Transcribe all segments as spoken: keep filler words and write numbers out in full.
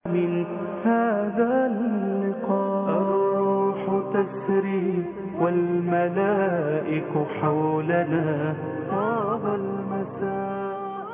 من هذا اللقاء الروح تسري والملائك حولنا طاب المساء.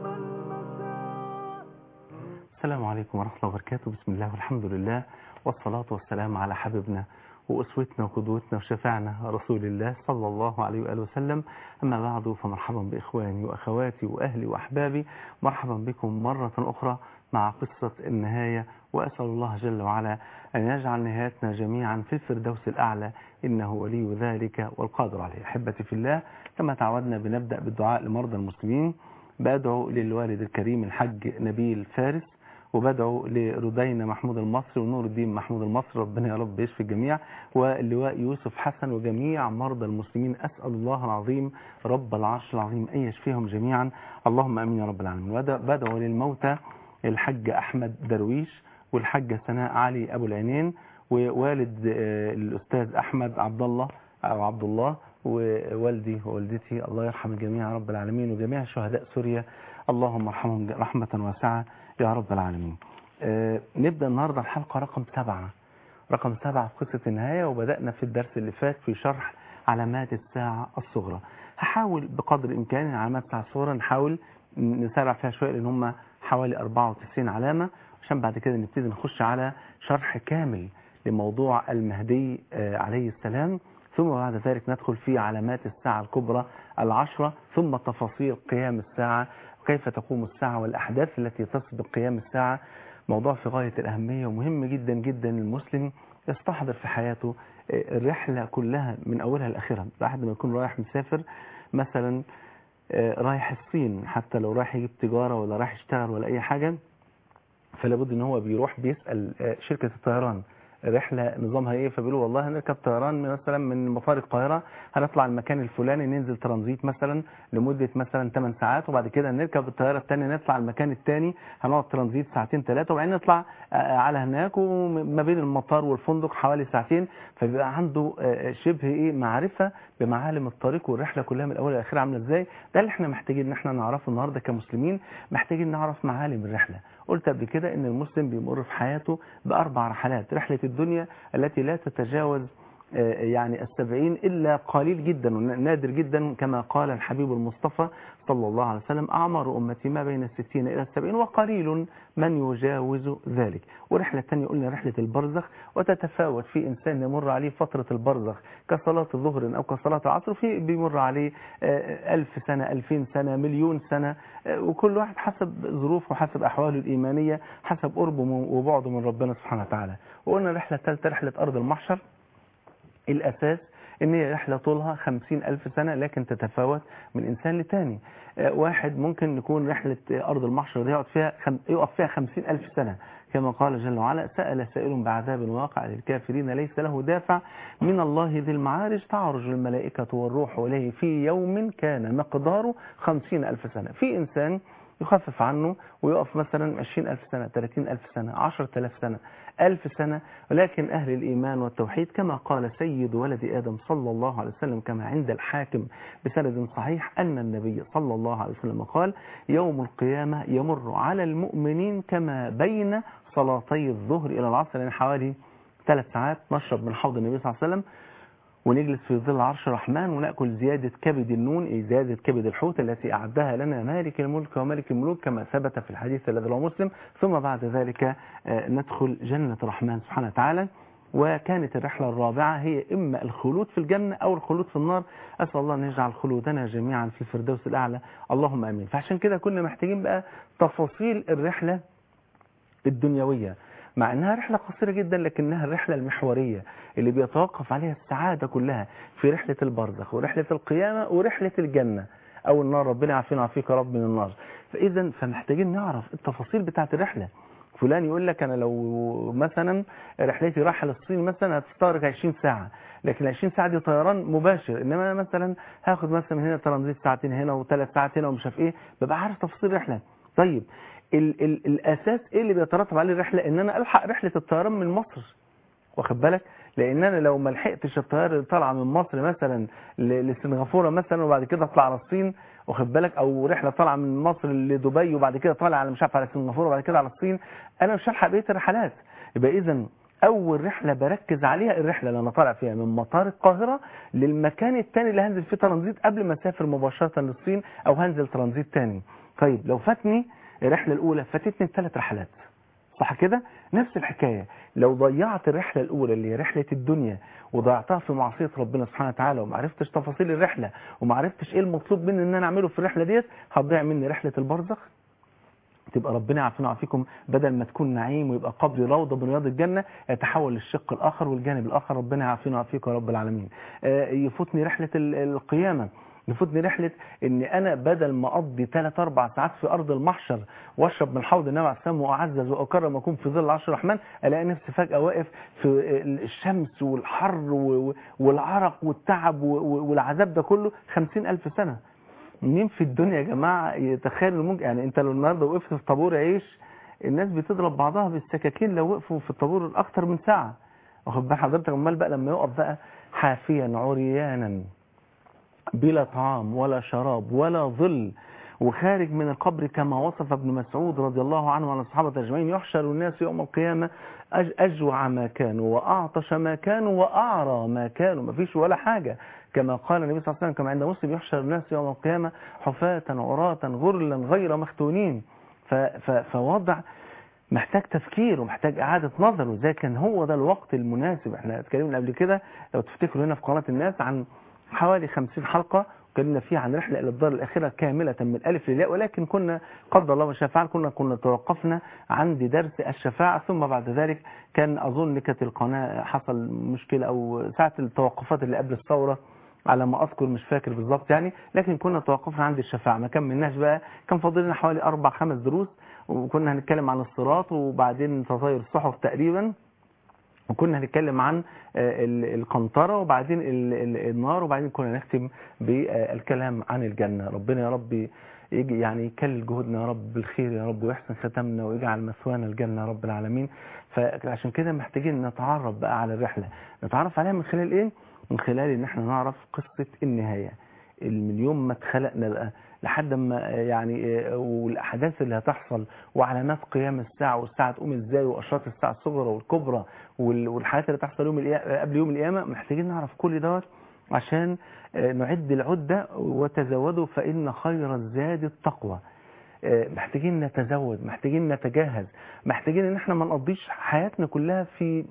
السلام عليكم ورحمة الله وبركاته. بسم الله والحمد لله والصلاة والسلام على حبيبنا وأسوتنا وقدوتنا وشفعنا رسول الله صلى الله عليه وآله وسلم. أما بعد، فمرحبا بإخواني وأخواتي وأهلي وأحبابي، مرحبا بكم مرة أخرى مع قصة النهاية، وأسأل الله جل وعلا أن يجعل نهايتنا جميعا في الفردوس الأعلى، إنه ولي ذلك والقادر عليه. أحبتي في الله، كما تعودنا بنبدأ بالدعاء لمرضى المسلمين. بدعو للوالد الكريم الحج نبيل فارس، وبدعو لردينا محمود المصري ونور الدين محمود المصري، ربنا يا رب يشفي الجميع، واللواء يوسف حسن وجميع مرضى المسلمين. أسأل الله العظيم رب العرش العظيم أن يشفيهم جميعا، اللهم أمين يا رب العالمين. بدعو للموتى الحج أحمد درويش والحجة سناء علي أبو العينين، ووالد الأستاذ أحمد عبد الله أو عبد الله، ووالدي ووالدتي، الله يرحم الجميع يا رب العالمين، وجميع شهداء سوريا اللهم ارحمهم رحمة واسعة يا رب العالمين. آه نبدأ النهاردة الحلقة رقم سبعة رقم سبعة في قصة النهاية، وبدأنا في الدرس اللي فات في شرح علامات الساعة الصغرى. هحاول بقدر الإمكان علامات الساعة الصغرى نحاول نسارع فيها شوية، لأن هم حوالي أربعة وتسعين علامة، عشان بعد كده نبتدي نخش على شرح كامل لموضوع المهدي آه عليه السلام، ثم بعد ذلك ندخل في علامات الساعة الكبرى العشرة، ثم تفاصيل قيام الساعة وكيف تقوم الساعة والأحداث التي تسبق قيام الساعة. موضوع في غاية الأهمية ومهم جدا جدا المسلم يستحضر في حياته الرحلة كلها من أولها لآخرها. الواحد لما يكون رايح مسافر مثلا، رايح الصين، حتى لو رايح يجيب تجارة ولا رايح يشتغل ولا أي حاجة، فلابد ان هو بيروح بيسأل شركة الطيران الرحلة نظامها ايه، فبيقولوا والله هنركب طيران مثلا من مطار القاهرة، هنطلع المكان الفلاني، ننزل ترانزيت مثلا لمدة مثلا ثمان ساعات، وبعد كده نركب الطيارة الثانية نطلع المكان الثاني، هنقعد ترانزيت ساعتين ثلاثة، وبعدين نطلع على هناك، وما بين المطار والفندق حوالي ساعتين. فبيبقى عنده شبه ايه معرفة بمعالم الطريق والرحلة كلها من الاول لاخرها عامله ازاي. ده اللي احنا محتاجين ان احنا نعرفه النهارده كمسلمين، محتاجين نعرف معالم الرحلة. قلت قبل كده ان المسلم بيمر في حياته باربع رحلات: رحلة الدنيا التي لا تتجاوز يعني السبعين إلا قليل جدا ونادر جدا، كما قال الحبيب المصطفى صلى الله عليه وسلم: أعمار أمتي ما بين الستين إلى السبعين وقليل من يجاوز ذلك. ورحلة ثانية قلنا رحلة البرزخ، وتتفاوت في إنسان يمر عليه فترة البرزخ كصلاة الظهر أو كصلاة العصر، في بيمر عليه ألف سنة، ألفين سنة، مليون سنة، وكل واحد حسب ظروفه وحسب أحواله الإيمانية، حسب قربه وبعده من ربنا سبحانه وتعالى. وقلنا رحلة ثالثة رحلة أرض المحشر، الأساس إن هي رحلة طولها خمسين ألف سنة، لكن تتفاوت من إنسان لتاني. واحد ممكن يكون رحلة أرض المحشر دي يقعد فيها خم... يقف فيها خمسين ألف سنة، كما قال جل وعلا: سأل سائل بعذاب واقع للكافرين ليس له دافع من الله ذي المعارج تعرج الملائكة والروح إليه في يوم كان مقداره خمسين ألف سنة. في إنسان يخفف عنه ويقف مثلا عشرين ألف سنة، ثلاثين ألف سنة، عشرة آلاف سنة، ألف سنة، ولكن أهل الإيمان والتوحيد كما قال سيد ولد آدم صلى الله عليه وسلم، كما عند الحاكم بسند صحيح، أن النبي صلى الله عليه وسلم قال: يوم القيامة يمر على المؤمنين كما بين صلاتي الظهر إلى العصر، يعني حوالي ثلاث ساعات نشرب من حوض النبي صلى الله عليه وسلم، ونجلس في ظل عرش الرحمن، ونأكل زيادة كبد النون، أي زيادة كبد الحوت التي أعدها لنا مالك الملك وملك الملوك، كما ثبت في الحديث الذي رواه مسلم. ثم بعد ذلك ندخل جنة الرحمن سبحانه وتعالى. وكانت الرحلة الرابعة هي إما الخلود في الجنة أو الخلود في النار. أسأل الله أن يجعل خلودنا جميعا في الفردوس الأعلى، اللهم آمين. فعشان كده كنا محتاجين بقى تفاصيل الرحلة الدنيوية، مع انها رحلة قصيرة جدا، لكنها الرحلة المحورية اللي بيتوقف عليها السعادة كلها في رحلة البرزخ ورحلة القيامة ورحلة الجنة او النار، ربنا يعافينا ويعافيك يا رب من النار. فاذا فمحتاجين نعرف التفاصيل بتاعة الرحلة. فلان يقول لك انا لو مثلا رحلتي رايحه للصين مثلا هتستغرق عشرين ساعة، لكن عشرين ساعة دي طيران مباشر، انما انا مثلا هاخد مثلا من هنا ترانزيت ساعتين هنا وثلاث ساعات هنا ومش عارف ايه، ببقى عارف تفاصيل الرحلة. طيب ال ال الاساس ايه اللي بيترتب عليه الرحله؟ ان انا الحق رحله الطيران من مصر، واخد بالك؟ لان انا لو ما لحقتش الطياره اللي طالعه من مصر مثلا لسنغافوره مثلا وبعد كده اطلع على الصين، واخد بالك، او رحله طالعه من مصر لدبي وبعد كده طالع على مش عارف على سنغافوره وبعد كده على الصين، انا مش هلحق بقيه الرحلات. يبقى اذا اول رحله بركز عليها الرحله اللي انا طالع فيها من مطار القاهره للمكان الثاني اللي هنزل فيه ترانزيت قبل ما اسافر مباشره للصين او هنزل ترانزيت ثاني. طيب لو فاتني الرحله الاولى فاتتني الثلاث رحلات، صح كده؟ نفس الحكايه، لو ضيعت الرحله الاولى اللي هي رحله الدنيا وضيعتها في معصيه ربنا سبحانه وتعالى وما عرفتش تفاصيل الرحله وما عرفتش ايه المطلوب مني ان انا اعمله في الرحله ديت، هتضيع مني رحله البرزخ، تبقى ربنا يعافينا ويعافيكم بدل ما تكون نعيم ويبقى قبري روضه من رياض الجنه يتحول للشق الاخر والجانب الاخر. ربنا يعافينا ويعافيكم يا رب العالمين. يفوتني رحله القيامه، يفوتني رحله ان انا بدل ما اقضي ثلاث اربع ساعات في ارض المحشر واشرب من حوض النبي عليه السلام واعزز واكرم واكون في ظل عرش الرحمن، الاقي نفسي فجاه واقف في الشمس والحر والعرق والتعب والعذاب ده كله خمسين الف سنه. مين في الدنيا يا جماعه يتخيل ممكن؟ يعني انت لو النهارده وقفت في طابور عيش الناس بتضرب بعضها بالسكاكين لو وقفوا في الطابور اكتر من ساعه، واخد بال حضرتك؟ امال بقى لما يقف بقى حافيا عريانا بلا طعام ولا شراب ولا ظل وخارج من القبر كما وصف ابن مسعود رضي الله عنه وعن الصحابه اجمعين، يحشر الناس يوم القيامه اجوع ما كانوا واعطش ما كانوا واعرى ما كانوا، ما فيش ولا حاجه، كما قال النبي صلى الله عليه وسلم كما عند مسلم يحشر الناس يوم القيامه حفاة عراة غرلا غير مختونين. فوضع محتاج تفكير ومحتاج اعاده نظر، وزي كان هو ده الوقت المناسب. احنا اتكلمنا قبل كده لو تفتكروا هنا في قناه الناس عن حوالي خمسين حلقه اتكلمنا فيها عن رحله الى الدار الاخره كامله من الالف للياء، ولكن كنا قدر الله ما شاء فعل كنا كنا توقفنا عند درس الشفاعه، ثم بعد ذلك كان اظن كانت القناه حصل مشكله او ساعه التوقفات اللي قبل الثوره على ما اذكر، مش فاكر بالظبط يعني، لكن كنا توقفنا عند الشفاعه ما كملناش بقى. كان فاضل لنا حوالي اربع خمس دروس وكنا هنتكلم عن الصراط وبعدين تطاير الصحف تقريبا، وكنا هنتكلم عن القنطرة وبعدين النار، وبعدين كنا نختم بالكلام عن الجنة. ربنا يا رب يجي يعني يكلل جهودنا يا رب بالخير يا رب ويحسن ختمنا ويجعل مثوانا الجنة يا رب العالمين. فعشان كده محتاجين نتعرف بقى على الرحلة، نتعرف عليها من خلال ايه؟ من خلال ان احنا نعرف قصة النهاية، من يوم ما اتخلقنا بقى لحد ما يعني والاحداث اللي هتحصل وعلامات قيام الساعه والساعه تقوم ازاي واشراط الساعه الصغرى والكبرى والحاجات اللي تحصل يوم قبل يوم القيامه، محتاجين نعرف كل دوت عشان نعد العده وتزودوا فان خير الزاد التقوى. محتاجين نتزود، محتاجين نتجهز، محتاجين ان احنا ما نقضيش حياتنا كلها في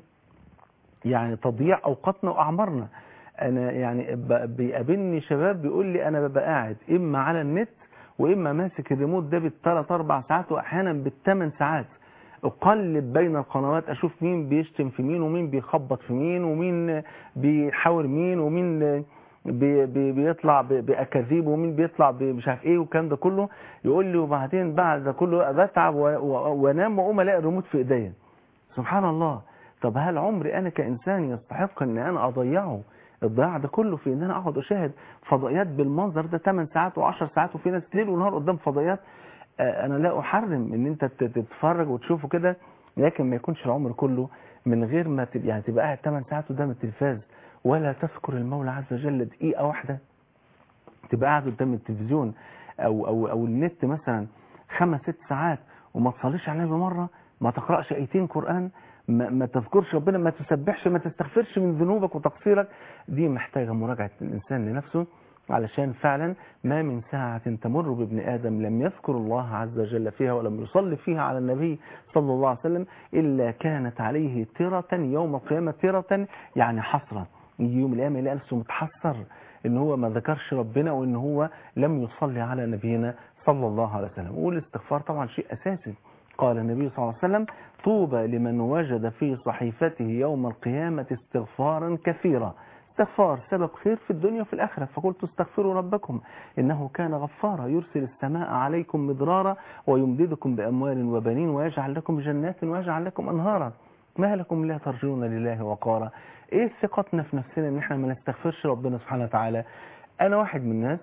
يعني تضييع اوقاتنا واعمارنا. انا يعني بيقابلني شباب بيقول لي انا ببقى قاعد اما على النت واما ماسك الريموت ده بالثلاث اربع ساعات واحيانا بالثمان ساعات، اقلب بين القنوات اشوف مين بيشتم في مين ومين بيخبط في مين ومين بيحاور مين ومين بي بي بيطلع باكاذيب ومين بيطلع مش عارف ايه والكلام ده كله. يقول لي وبعدين بعد ده كله بتعب وانام واقوم الاقي الريموت في ايديا. سبحان الله. طب هل عمري انا كانسان يستحق ان انا اضيعه الضياع ده كله في ان انا اقعد اشاهد فضائيات بالمنظر ده ثمان ساعات وعشر ساعات، وفي ناس ليل ونهار قدام فضائيات؟ انا لا احرم ان انت تتفرج وتشوفه كده، لكن ما يكونش العمر كله من غير ما تبقى يعني تبقى قاعد ثمان ساعات قدام التلفاز ولا تذكر المولى عز وجل دقيقه واحده. تبقى قاعد قدام التلفزيون او او او النت مثلا خمس ست ساعات وما تصليش على النبي مره، ما تقراش ايتين قران، ما, ما تذكرش ربنا، ما تسبحش، ما تستغفرش من ذنوبك وتقصيرك. دي محتاجه مراجعه الانسان لنفسه، علشان فعلا ما من ساعة تمر بابن آدم لم يذكر الله عز وجل فيها ولم يصلي فيها على النبي صلى الله عليه وسلم إلا كانت عليه ترة يوم القيامة، ترة يعني حسرة. يوم القيامة يلاقي نفسه متحسر إن هو ما ذكرش ربنا وإن هو لم يصلي على نبينا صلى الله عليه وسلم. والاستغفار طبعا شيء أساسي. قال النبي صلى الله عليه وسلم طوبى لمن وجد في صحيفته يوم القيامة استغفارا كثيرا. استغفار سبب خير في الدنيا وفي الآخرة. فقلت استغفروا ربكم إنه كان غفارا يرسل السماء عليكم مدرارا ويمددكم بأموال وبنين ويجعل لكم جنات ويجعل لكم أنهارا ما لكم لا ترجون لله وقارا. إيه ثقتنا في نفسنا إن إحنا ما نستغفرش ربنا سبحانه وتعالى؟ أنا واحد من الناس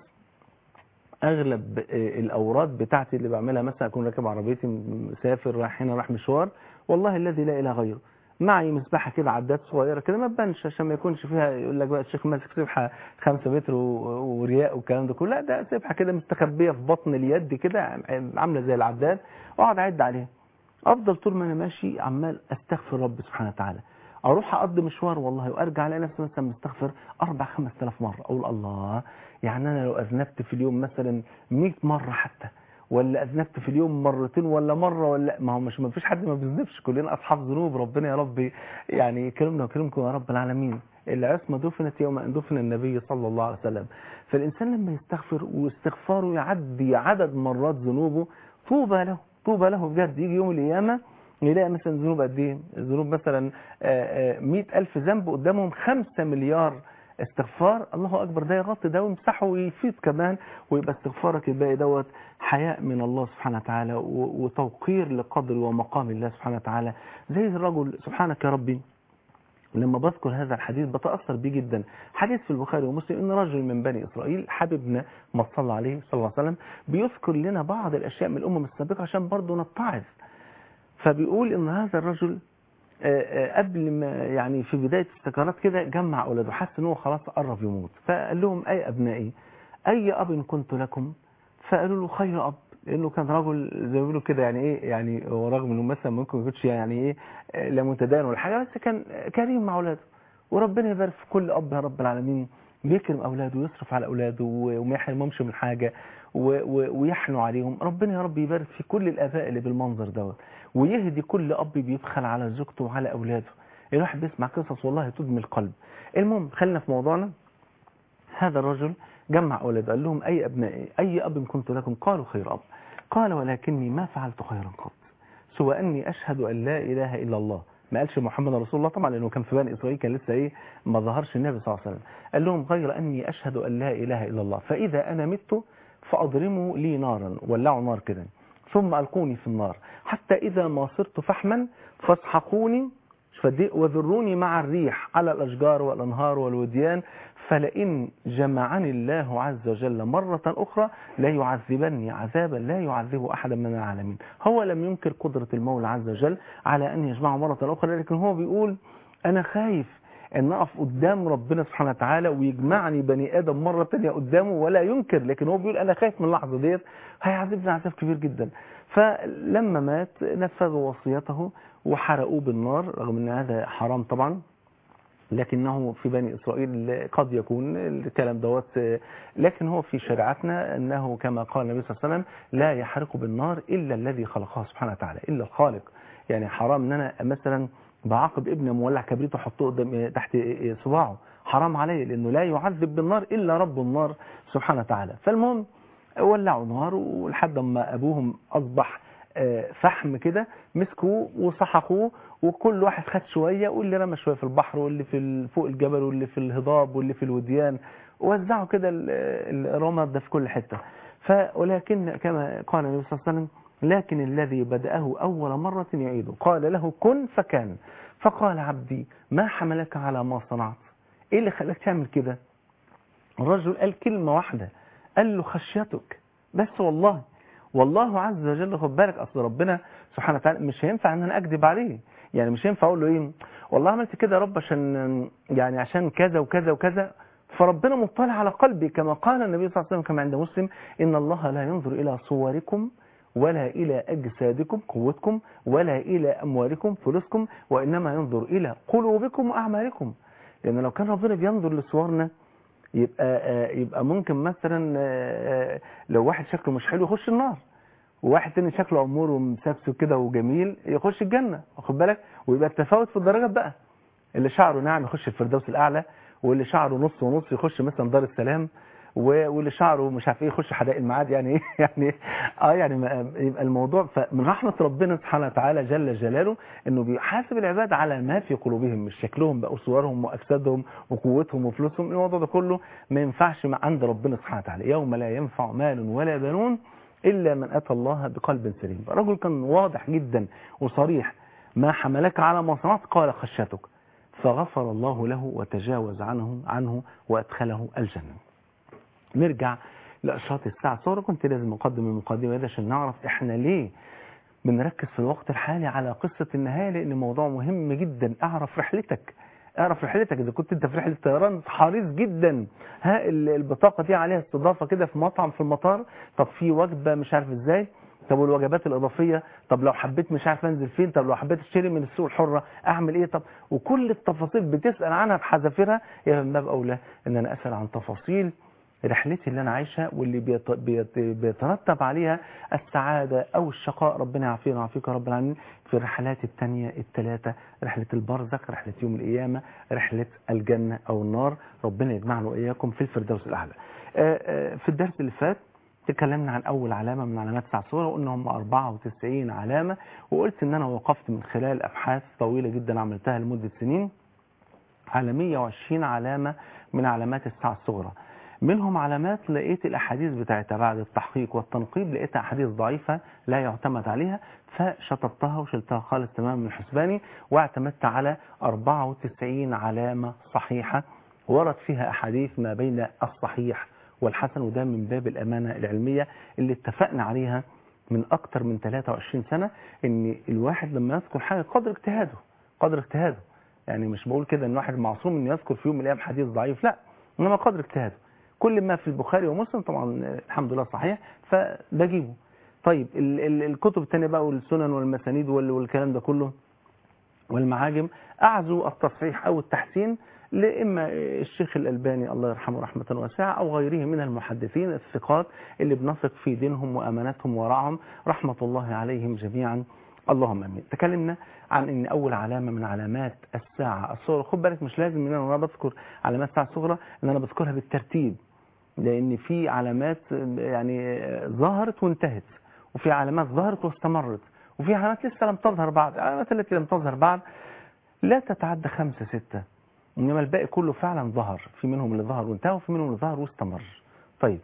أغلب الأوراد بتاعتي اللي بعملها مثلا أكون راكب عربيتي مسافر رايح هنا رايح مشوار، والله الذي لا إله غيره معي مسبحه كده عداد صغيره كده ما تبانش عشان ما يكونش فيها يقول لك بقى الشيخ ماسك سبحه خمسة متر و- ورياء والكلام ده كله، لا ده سبحه كده مستخبيه في بطن اليد كده عامله زي العداد، واقعد اعد عليها. افضل طول ما انا ماشي عمال استغفر رب سبحانه وتعالى، اروح اقضي مشوار والله وارجع الاقي نفسي مثلا مستغفر اربع خمس آلاف مره، اقول الله، يعني انا لو اذنبت في اليوم مثلا مئة مره حتى، ولا اذنبت في اليوم مرتين ولا مره، ولا ما هو مش ما فيش حد ما بيذنبش، كلنا اصحاب ذنوب، ربنا يا رب يعني يكرمنا ويكرمكم يا رب العالمين. العصمه دفنت يوم ان دفن النبي صلى الله عليه وسلم. فالانسان لما يستغفر واستغفاره يعدي عدد مرات ذنوبه، طوبى له طوبى له بجد. يجي يوم القيامه يلاقي مثلا ذنوب قد ايه؟ الذنوب مثلا مئة ألف ذنب قدامهم خمسة مليار استغفار، الله أكبر، ده يغطي ده ويمسحه ويفيد كمان، ويبقى استغفارك الباقي دوت حياء من الله سبحانه وتعالى وتوقير لقدر ومقام الله سبحانه وتعالى. زي الرجل سبحانك يا ربي، لما بذكر هذا الحديث بتأثر بيه جدا. حديث في البخاري ومسلم ان رجل من بني إسرائيل حبيبنا ما صلى عليه صلى الله عليه وسلم بيذكر لنا بعض الأشياء من الأمم السابقة عشان برضه نتعظ. فبيقول ان هذا الرجل قبل ما يعني في بداية السكرات كده جمع أولاده، حس ان هو خلاص قرب يموت، فقال لهم أي أبنائي أي أب كنت لكم؟ فقالوا له خير أب، لأنه كان رجل زي ما بيقولوا كده يعني إيه، يعني هو رغم إنه مثلا ممكن ما يكونش يعني إيه لا متدين ولا حاجة، بس كان كريم مع أولاده. وربنا يبارك في كل أب يا رب العالمين بيكرم أولاده ويصرف على أولاده وما يحرمهمش من حاجة ويحنوا عليهم. ربنا يا رب يبارك في كل الآباء اللي بالمنظر دوت، ويهدي كل أب بيبخل على زوجته وعلى أولاده. الواحد بيسمع قصص والله تدمي القلب. المهم خلينا في موضوعنا. هذا الرجل جمع أولاده قال لهم أي أبنائي أي أب كنت لكم؟ قالوا خير أب. قال ولكني ما فعلت خيرا قط سوى أني أشهد أن لا إله إلا الله. ما قالش محمد رسول الله طبعا لأنه كان في بني إسرائيل، كان لسه إيه ما ظهرش النبي صلى الله عليه وسلم. قال لهم غير أني أشهد أن لا إله إلا الله، فإذا أنا مت فأضرموا لي نارا، ولعوا نار كده، ثم ألقوني في النار حتى إذا ما صرت فحما فاسحقوني وذروني مع الريح على الأشجار والأنهار والوديان، فلئن جمعني الله عز وجل مرة أخرى لا يعذبني عذابا لا يعذب أحدا من العالمين. هو لم ينكر قدرة المولى عز وجل على أن يجمعه مرة أخرى، لكن هو بيقول أنا خايف أن أقف قدام ربنا سبحانه وتعالى ويجمعني بني آدم مرة تانية قدامه ولا ينكر، لكن هو بيقول أنا خايف من اللحظة ديت هيعذبني عذاب كبير جدا. فلما مات نفذوا وصيته وحرقوه بالنار، رغم أن هذا حرام طبعا، لكنه في بني إسرائيل قد يكون الكلام دوت، لكن هو في شريعتنا أنه كما قال النبي صلى الله عليه وسلم لا يحرق بالنار إلا الذي خلقها سبحانه وتعالى، إلا الخالق. يعني حرام أن أنا مثلا بعاقب ابن مولع كبريت وحطه قدام تحت صباعه، حرام عليه، لأنه لا يعذب بالنار إلا رب النار سبحانه وتعالى. فالمهم ولعوا نار ولحد ما أبوهم أصبح فحم كده، مسكوه وصحقوه وكل واحد خد شوية، واللي رمى شوية في البحر واللي في فوق الجبل واللي في الهضاب واللي في الوديان، ووزعوا كده الرماد ده في كل حتة. ولكن كما قال النبي صلى الله عليه وسلم لكن الذي بدأه أول مرة يعيده، قال له كن فكان، فقال عبدي ما حملك على ما صنعت؟ ايه اللي خلاك تعمل كده؟ الرجل قال كلمة واحدة، قال له خشيتك بس. والله والله عز وجل خد بالك، اصل ربنا سبحانه وتعالى مش هينفع ان انا اكذب عليه، يعني مش هينفع اقول له ايه والله عملت كده يا رب عشان يعني عشان كذا وكذا وكذا، فربنا مطلع على قلبي، كما قال النبي صلى الله عليه وسلم كما عند مسلم ان الله لا ينظر الى صوركم ولا الى اجسادكم قوتكم ولا الى اموالكم فلوسكم، وانما ينظر الى قلوبكم واعمالكم. لان يعني لو كان ربنا بينظر لصورنا يبقى يبقى ممكن مثلا لو واحد شكله مش حلو يخش النار، وواحد تاني شكله امور ومسبسب كده وجميل يخش الجنه، واخد بالك؟ ويبقى التفاوت في الدرجات بقى، اللي شعره ناعم يخش الفردوس الاعلى، واللي شعره نص ونص يخش مثلا دار السلام، واللي شعره مش عارف ايه يخش حدائق المعاد، يعني ايه يعني اه يعني يبقى الموضوع. فمن رحمه ربنا سبحانه وتعالى جل جلاله انه بيحاسب العباد على ما في قلوبهم، مش شكلهم بقى وصورهم واجسادهم وقوتهم وفلوسهم. الموضوع ده كله ما ينفعش عند ربنا سبحانه وتعالى، يوم لا ينفع مال ولا بنون الا من اتى الله بقلب سليم. الرجل كان واضح جدا وصريح، ما حملك على ما صنعت؟ قال خشيتك، فغفر الله له وتجاوز عنه عنه وادخله الجنه. نرجع لأشراط الساعة. صورة كنت لازم أقدم المقدمة دي عشان نعرف إحنا ليه بنركز في الوقت الحالي على قصة النهاية، لأن موضوع مهم جدا. اعرف رحلتك، اعرف رحلتك. إذا كنت أنت في رحلة طيران حريص جدا، ها البطاقة دي عليها استضافة كده في مطعم في المطار، طب في وجبة مش عارف إزاي، طب والوجبات الإضافية، طب لو حبيت مش عارف أنزل فين، طب لو حبيت أشتري من السوق الحرة أعمل إيه، طب وكل التفاصيل بتسأل عنها بحذافيرها. يا من باب أولى إن أنا أسأل عن تفاصيل رحلتي اللي أنا عايشها واللي بيت... بيت... بيترتب عليها السعادة أو الشقاء. ربنا يعافينا ويعافيك يا رب العالمين. في الرحلات الثانية الثلاثة، رحلة البرزخ، رحلة يوم القيامة، رحلة الجنة أو النار. ربنا يجمعنا وإياكم في الفردوس الأعلى. في الدرس اللي فات تكلمنا عن أول علامة من علامات الساعة الصغرى، وقلنا هم أربعة وتسعين علامة، وقلت إن أنا وقفت من خلال أبحاث طويلة جدا عملتها لمدة سنين على مية وعشرين علامة من علامات الساعة الصغرى. منهم علامات لقيت الأحاديث بتاعتها بعد التحقيق والتنقيب لقيتها أحاديث ضعيفة لا يعتمد عليها، فشطبتها وشلتها خالص تمام من حسباني، واعتمدت على أربعة وتسعين علامة صحيحة ورد فيها أحاديث ما بين الصحيح والحسن، وده من باب الأمانة العلمية اللي اتفقنا عليها من أكتر من ثلاثة وعشرين سنة، إن الواحد لما يذكر حاجة قدر اجتهاده، قدر اجتهاده. يعني مش بقول كده إن واحد معصوم إنه يذكر في يوم من الأيام حديث ضعيف، لا، إنما قدر اجتهاده. كل ما في البخاري ومسلم طبعا الحمد لله صحيح فبجيبه. طيب ال ال الكتب الثانيه بقى والسنن والمسانيد والكلام ده كله والمعاجم أعزوا التصحيح أو التحسين لإما الشيخ الألباني الله يرحمه رحمة واسعة أو غيره من المحدثين الثقات اللي بنثق في دينهم وأمانتهم ورعهم رحمة الله عليهم جميعا اللهم امين. تكلمنا عن ان اول علامه من علامات الساعه الصغرى، خد بالك مش لازم ان انا بذكر علامات الساعه الصغرى ان انا بذكرها بالترتيب، لان في علامات يعني ظهرت وانتهت، وفي علامات ظهرت واستمرت، وفي علامات لسه لم تظهر بعد. العلامات التي لم تظهر بعد لا تتعدى خمسة ستة، انما الباقي كله فعلا ظهر. في منهم اللي ظهر وانتهى، وفي منهم اللي ظهر واستمر. طيب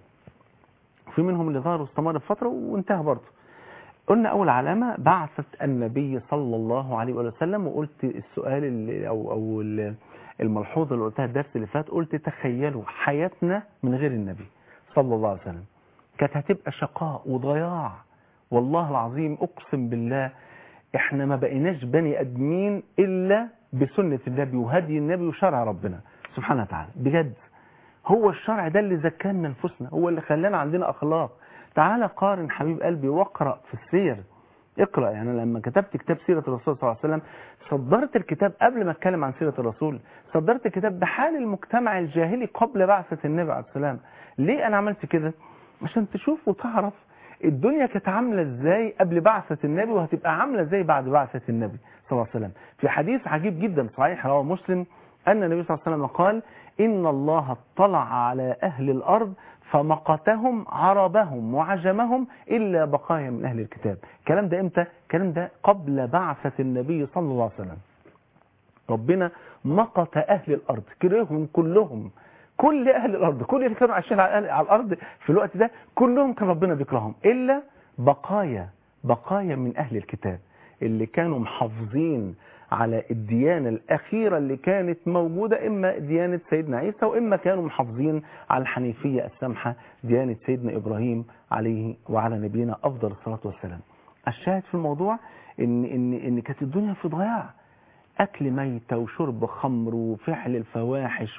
في منهم اللي ظهر واستمر فتره وانتهى برضه. قلنا أول علامة بعثة النبي صلى الله عليه وسلم، وقلت السؤال اللي أو أو الملحوظة اللي قلتها الدرس اللي فات، قلت تخيلوا حياتنا من غير النبي صلى الله عليه وسلم، كانت هتبقى شقاء وضياع. والله العظيم أقسم بالله إحنا ما بقيناش بني أدمين إلا بسنة النبي وهدي النبي وشرع ربنا سبحانه وتعالى. بجد هو الشرع ده اللي زكانا نفسنا، هو اللي خلانا عندنا أخلاق. تعال قارن حبيب قلبي واقرأ في السير، اقرأ. يعني لما كتبت كتاب سيرة الرسول صلى الله عليه وسلم صدرت الكتاب قبل ما اتكلم عن سيرة الرسول، صدرت الكتاب بحال المجتمع الجاهلي قبل بعثة النبي عليه السلام. ليه انا عملت كده؟ عشان تشوف وتعرف الدنيا كانت عاملة ازاي قبل بعثة النبي وهتبقى عاملة ازاي بعد بعثة النبي صلى الله عليه وسلم. في حديث عجيب جدا صحيح رواه مسلم أن النبي صلى الله عليه وسلم قال إن الله اطلع على أهل الأرض فمقتهم عربهم وعجمهم إلا بقايا من أهل الكتاب. الكلام ده إمتى؟ الكلام ده قبل بعثة النبي صلى الله عليه وسلم. ربنا مقت أهل الأرض كرههم كلهم، كل أهل الأرض، كل اللي كانوا عايشين على الأرض في الوقت ده كلهم كان ربنا بيكرههم إلا بقايا بقايا من أهل الكتاب اللي كانوا محافظين على الديانة الأخيرة اللي كانت موجودة، إما ديانة سيدنا عيسى وإما كانوا محافظين على الحنيفية السمحة ديانة سيدنا إبراهيم عليه وعلى نبينا أفضل الصلاة والسلام. الشاهد في الموضوع إن, إن, إن كانت الدنيا في ضياع، أكل ميتة وشرب خمر وفعل الفواحش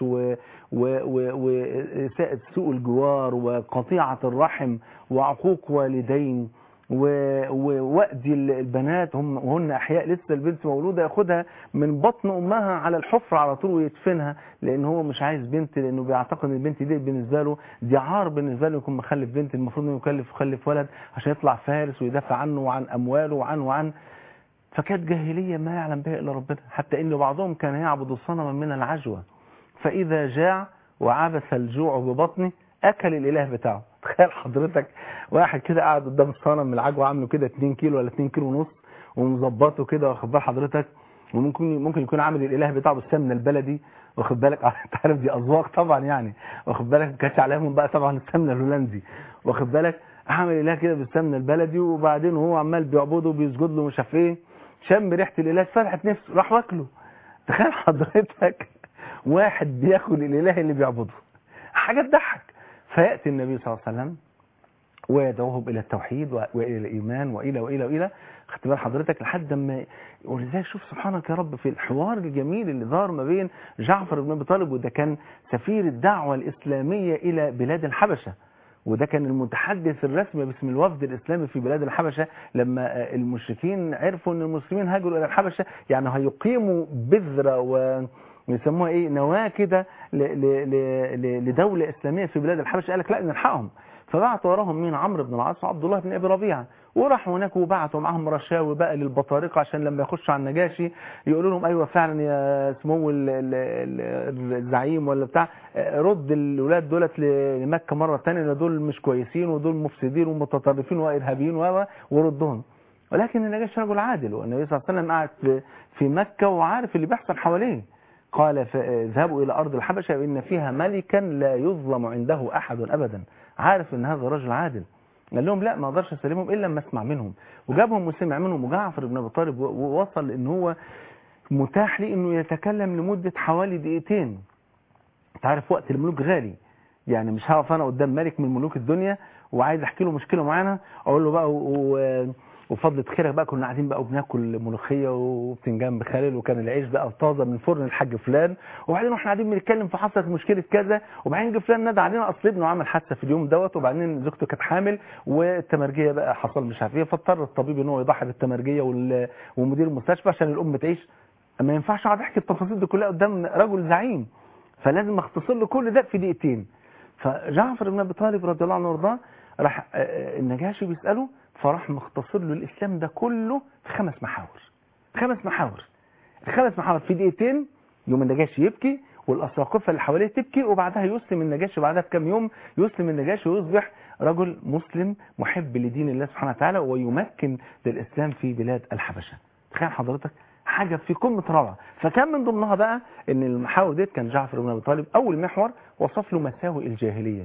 وسائد سوء الجوار وقطيعة الرحم وعقوق والدين ووأدي البنات هم وهن أحياء، لسه البنت مولودة ياخدها من بطن أمها على الحفرة على طول ويدفنها، لأن هو مش عايز بنت، لأنه بيعتقد أن البنت دي بالنسبة له دي عار، بالنسبة له يكون مخلف بنت، المفروض أنه يكلف يخلف ولد عشان يطلع فارس ويدافع عنه وعن أمواله وعن وعن فكانت جاهلية ما يعلم بها إلا ربنا. حتى إن بعضهم كان يعبد صنما من العجوة، فإذا جاع وعبث الجوع ببطنه أكل الإله بتاعه. تخيل حضرتك واحد كده قاعد قدام الصنم من العجوة عامله كده اتنين كيلو ولا اتنين كيلو ونص ومظبطه كده، واخد بال حضرتك، وممكن ممكن يكون عامل الإله بتاعه بالسمنة البلدي، واخد بالك، انت عارف دي أذواق طبعا يعني، واخد بالك، ما كانش عليهم بقى طبعا السمنة الهولندي، واخد بالك، عامل الإله كده بالسمنة البلدي، وبعدين وهو عمال بيعبده وبيسجد له مش عارف ايه، شم ريحة الإله فتحت نفسه راح واكله. تخيل حضرتك واحد بياكل الإله اللي بيعبده، حاجة تضحك. فيأتي النبي صلى الله عليه وسلم ويدعوهم الى التوحيد والى الايمان والى والى والى خدت بال حضرتك لحد ما. ولذلك شوف سبحانك يا رب في الحوار الجميل اللي ظهر ما بين جعفر بن ابي طالب، وده كان سفير الدعوه الاسلاميه الى بلاد الحبشه، وده كان المتحدث الرسمي باسم الوفد الإسلامي في بلاد الحبشة. لما المشركين عرفوا أن المسلمين هاجروا إلى الحبشة، يعني هيقيموا بذرة ويسموها إيه نواة كده لدولة إسلامية في بلاد الحبشة، قال لك لا نلحقهم. فبعتوا وراهم مين؟ عمرو بن العاص وعبد الله بن ابي ربيعه، وراحوا هناك وبعتوا معاهم رشاوي بقى للبطارقه عشان لما يخشوا على النجاشي يقولوا لهم ايوه فعلا يا سمو الزعيم ولا بتاع، رد الاولاد دولت لمكه مره ثانيه، دول مش كويسين ودول مفسدين ومتطرفين وارهابيين وردهم. ولكن النجاشي رجل عادل، والنبي صلى الله عليه وسلم قاعد في مكه وعارف اللي بيحصل حواليه. قال اذهبوا الى ارض الحبشه فان فيها ملكا لا يظلم عنده احد ابدا، عارف ان هذا رجل عادل. قال لهم لا ما اقدرش اسلمهم الا لما اسمع منهم، وجابهم وسمع منهم. وجعفر بن ابي طالب ووصل ان هو متاح لي انه يتكلم لمده حوالي دقيقتين. انت عارف وقت الملوك غالي، يعني مش هقف انا قدام ملك من ملوك الدنيا وعايز احكي له مشكله معينه اقول له بقى و... وفضلة خيرك بقى كنا قاعدين بقى وبناكل ملوخيه وبتنجان بخلل، وكان العيش بقى طازه من فرن الحاج فلان، وبعدين واحنا قاعدين بنتكلم في حصلت مشكله كذا، وبعدين جه فلان نادى علينا اصل ابنه عمل حادثه في اليوم دوت، وبعدين زوجته كانت حامل والتمرجيه بقى حصل مش عارف ايه، فاضطر الطبيب ان هو يضحي بالتمرجيه وال... ومدير المستشفى عشان الام تعيش. ما ينفعش اقعد احكي التفاصيل دي كلها قدام رجل زعيم، فلازم اختصر له كل ده في دقيقتين. فجعفر بن ابي طالب رضي الله عنه وارضاه راح النجاشي بيساله، فراح مختصر له الاسلام ده كله في خمس محاور. خمس محاور الخمس محاور في دقيقتين. يوم النجاشي يبكي والاساقفه اللي حواليه تبكي، وبعدها يسلم النجاشي، بعدها بكم يوم يسلم النجاشي ويصبح رجل مسلم محب لدين الله سبحانه وتعالى ويمكن للاسلام في بلاد الحبشه. تخيل حضرتك حاجه في قمه روعه. فكان من ضمنها بقى ان المحاور ديت كان جعفر بن ابي طالب اول محور وصف له مساوئ الجاهليه.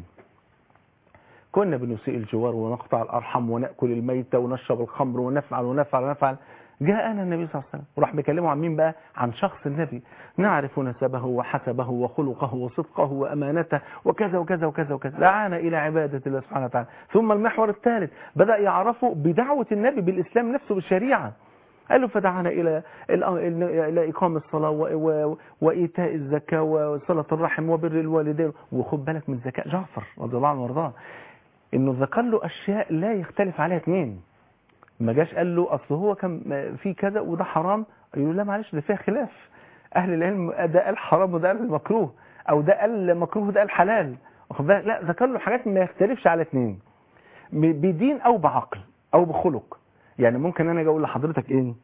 كنا بنسيء الجوار ونقطع الارحام وناكل الميته ونشرب الخمر ونفعل ونفعل ونفعل. جاءنا النبي صلى الله عليه وسلم وراح بيكلمه عن مين بقى؟ عن شخص النبي، نعرف نسبه وحسبه وخلقه وصدقه وامانته وكذا وكذا وكذا وكذا، دعانا الى عباده الله سبحانه وتعالى. ثم المحور الثالث بدا يعرفه بدعوه النبي بالاسلام نفسه بالشريعه. قال له فدعانا إلى إلى إقام الصلاة وإيتاء الزكاة وصلة الرحم وبر الوالدين. وخد بالك من ذكاء جعفر رضي الله عنه وارضاه، إنه ذكر له أشياء لا يختلف عليها اثنين. ما جاش قال له أصل هو كان في كذا وده حرام، يقول له لا معلش ده فيها خلاف، أهل العلم ده قال حرام وده قال مكروه، أو ده قال مكروه وده قال حلال. واخد بالك؟ لا ذكر له حاجات ما يختلفش على اثنين، بدين أو بعقل أو بخلق. يعني ممكن انا اجي اقول لحضرتك ايه،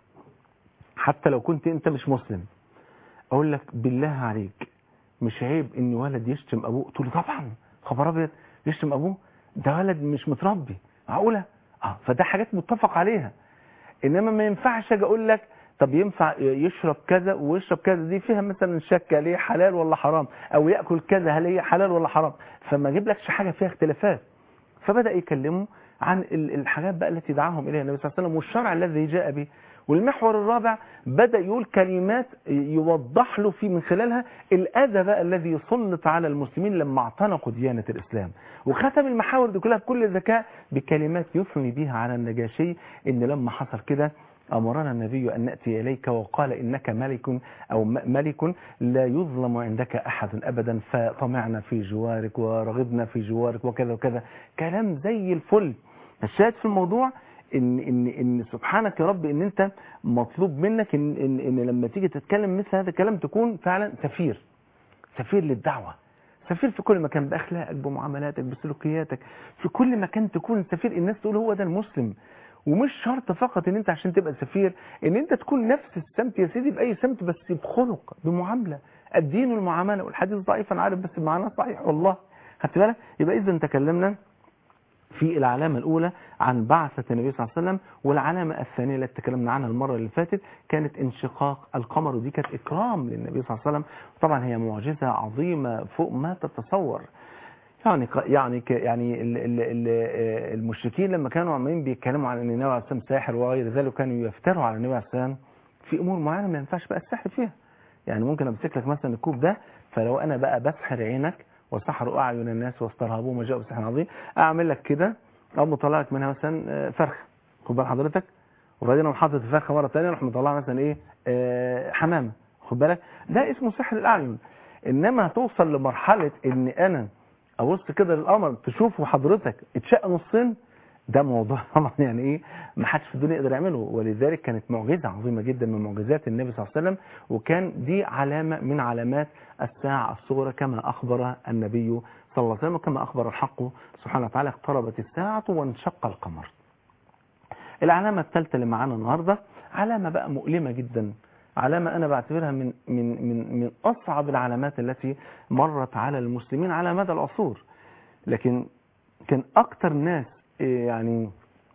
حتى لو كنت انت مش مسلم، اقول لك بالله عليك مش عيب ان ولد يشتم ابوه؟ تقول لي طبعا، خبر ابيض يشتم ابوه؟ ده ولد مش متربي، معقوله؟ اه فده حاجات متفق عليها. انما ما ينفعش اجي اقول لك طب ينفع يشرب كذا ويشرب كذا، دي فيها مثلا شك هل هي حلال ولا حرام، او ياكل كذا هل هي حلال ولا حرام، فما اجيب لكش حاجه فيها اختلافات. فبدا يكلمه عن الحاجات بقى التي دعاهم اليها النبي صلى الله عليه وسلم والشرع الذي جاء به. والمحور الرابع بدا يقول كلمات يوضح له في من خلالها الاذى بقى الذي يسلط على المسلمين لما اعتنقوا ديانه الاسلام. وختم المحاور دي كلها بكل ذكاء بكلمات يثني بها على النجاشي، ان لما حصل كده أمرنا النبي أن نأتي إليك وقال إنك ملك أو ملك لا يظلم عندك أحد أبدا، فطمعنا في جوارك ورغبنا في جوارك وكذا وكذا. كلام زي الفل. الشاهد في الموضوع إن, إن, إن سبحانك يا رب إن أنت مطلوب منك إن, إن, إن لما تيجي تتكلم مثل هذا الكلام تكون فعلا سفير، سفير للدعوة، سفير في كل مكان بأخلاقك بمعاملاتك بسلوكياتك، في كل مكان تكون سفير. الناس تقول هو ده المسلم. ومش شرط فقط ان انت عشان تبقى سفير ان انت تكون نفس السمت يا سيدي باي سمت، بس بخلق بمعامله. الدين والمعامله. والحديث ضعيف انا عارف بس معناه صحيح والله. خدت بالك؟ يبقى اذا تكلمنا في العلامه الاولى عن بعثه النبي صلى الله عليه وسلم، والعلامه الثانيه اللي تكلمنا عنها المره اللي فاتت كانت انشقاق القمر، ودي كانت اكرام للنبي صلى الله عليه وسلم. طبعا هي معجزه عظيمه فوق ما تتصور. يعني يعني يعني المشركين لما كانوا عمالين بيتكلموا عن ان النبي عليه السلام ساحر وغير ذلك، كانوا يفتروا على النبي عليه السلام في امور معينه ما ينفعش بقى السحر فيها. يعني ممكن امسك لك مثلا الكوب ده، فلو انا بقى بسحر عينك وسحر اعين الناس واسترهبوهم وجاءوا بسحر عظيم، اعمل لك كده او مطلع لك منها مثلا فرخه، خد بال حضرتك، وبعدين انا حاطط الفرخه مره ثانيه اروح مطلع مثلا ايه آه حمامه، خد بالك، ده اسمه سحر الاعين. انما هتوصل لمرحله ان انا ابص كده للقمر تشوفه حضرتك اتشق نصين، ده موضوع طبعا يعني ايه ما حدش في الدنيا يقدر يعمله. ولذلك كانت معجزه عظيمه جدا من معجزات النبي صلى الله عليه وسلم، وكان دي علامه من علامات الساعه الصغرى كما اخبر النبي صلى الله عليه وسلم، وكما اخبر الحق سبحانه وتعالى اقتربت الساعه وانشق القمر. العلامه الثالثه اللي معانا النهارده علامه بقى مؤلمه جدا، علامه انا بعتبرها من من من من اصعب العلامات التي مرت على المسلمين على مدى العصور، لكن كان اكتر ناس يعني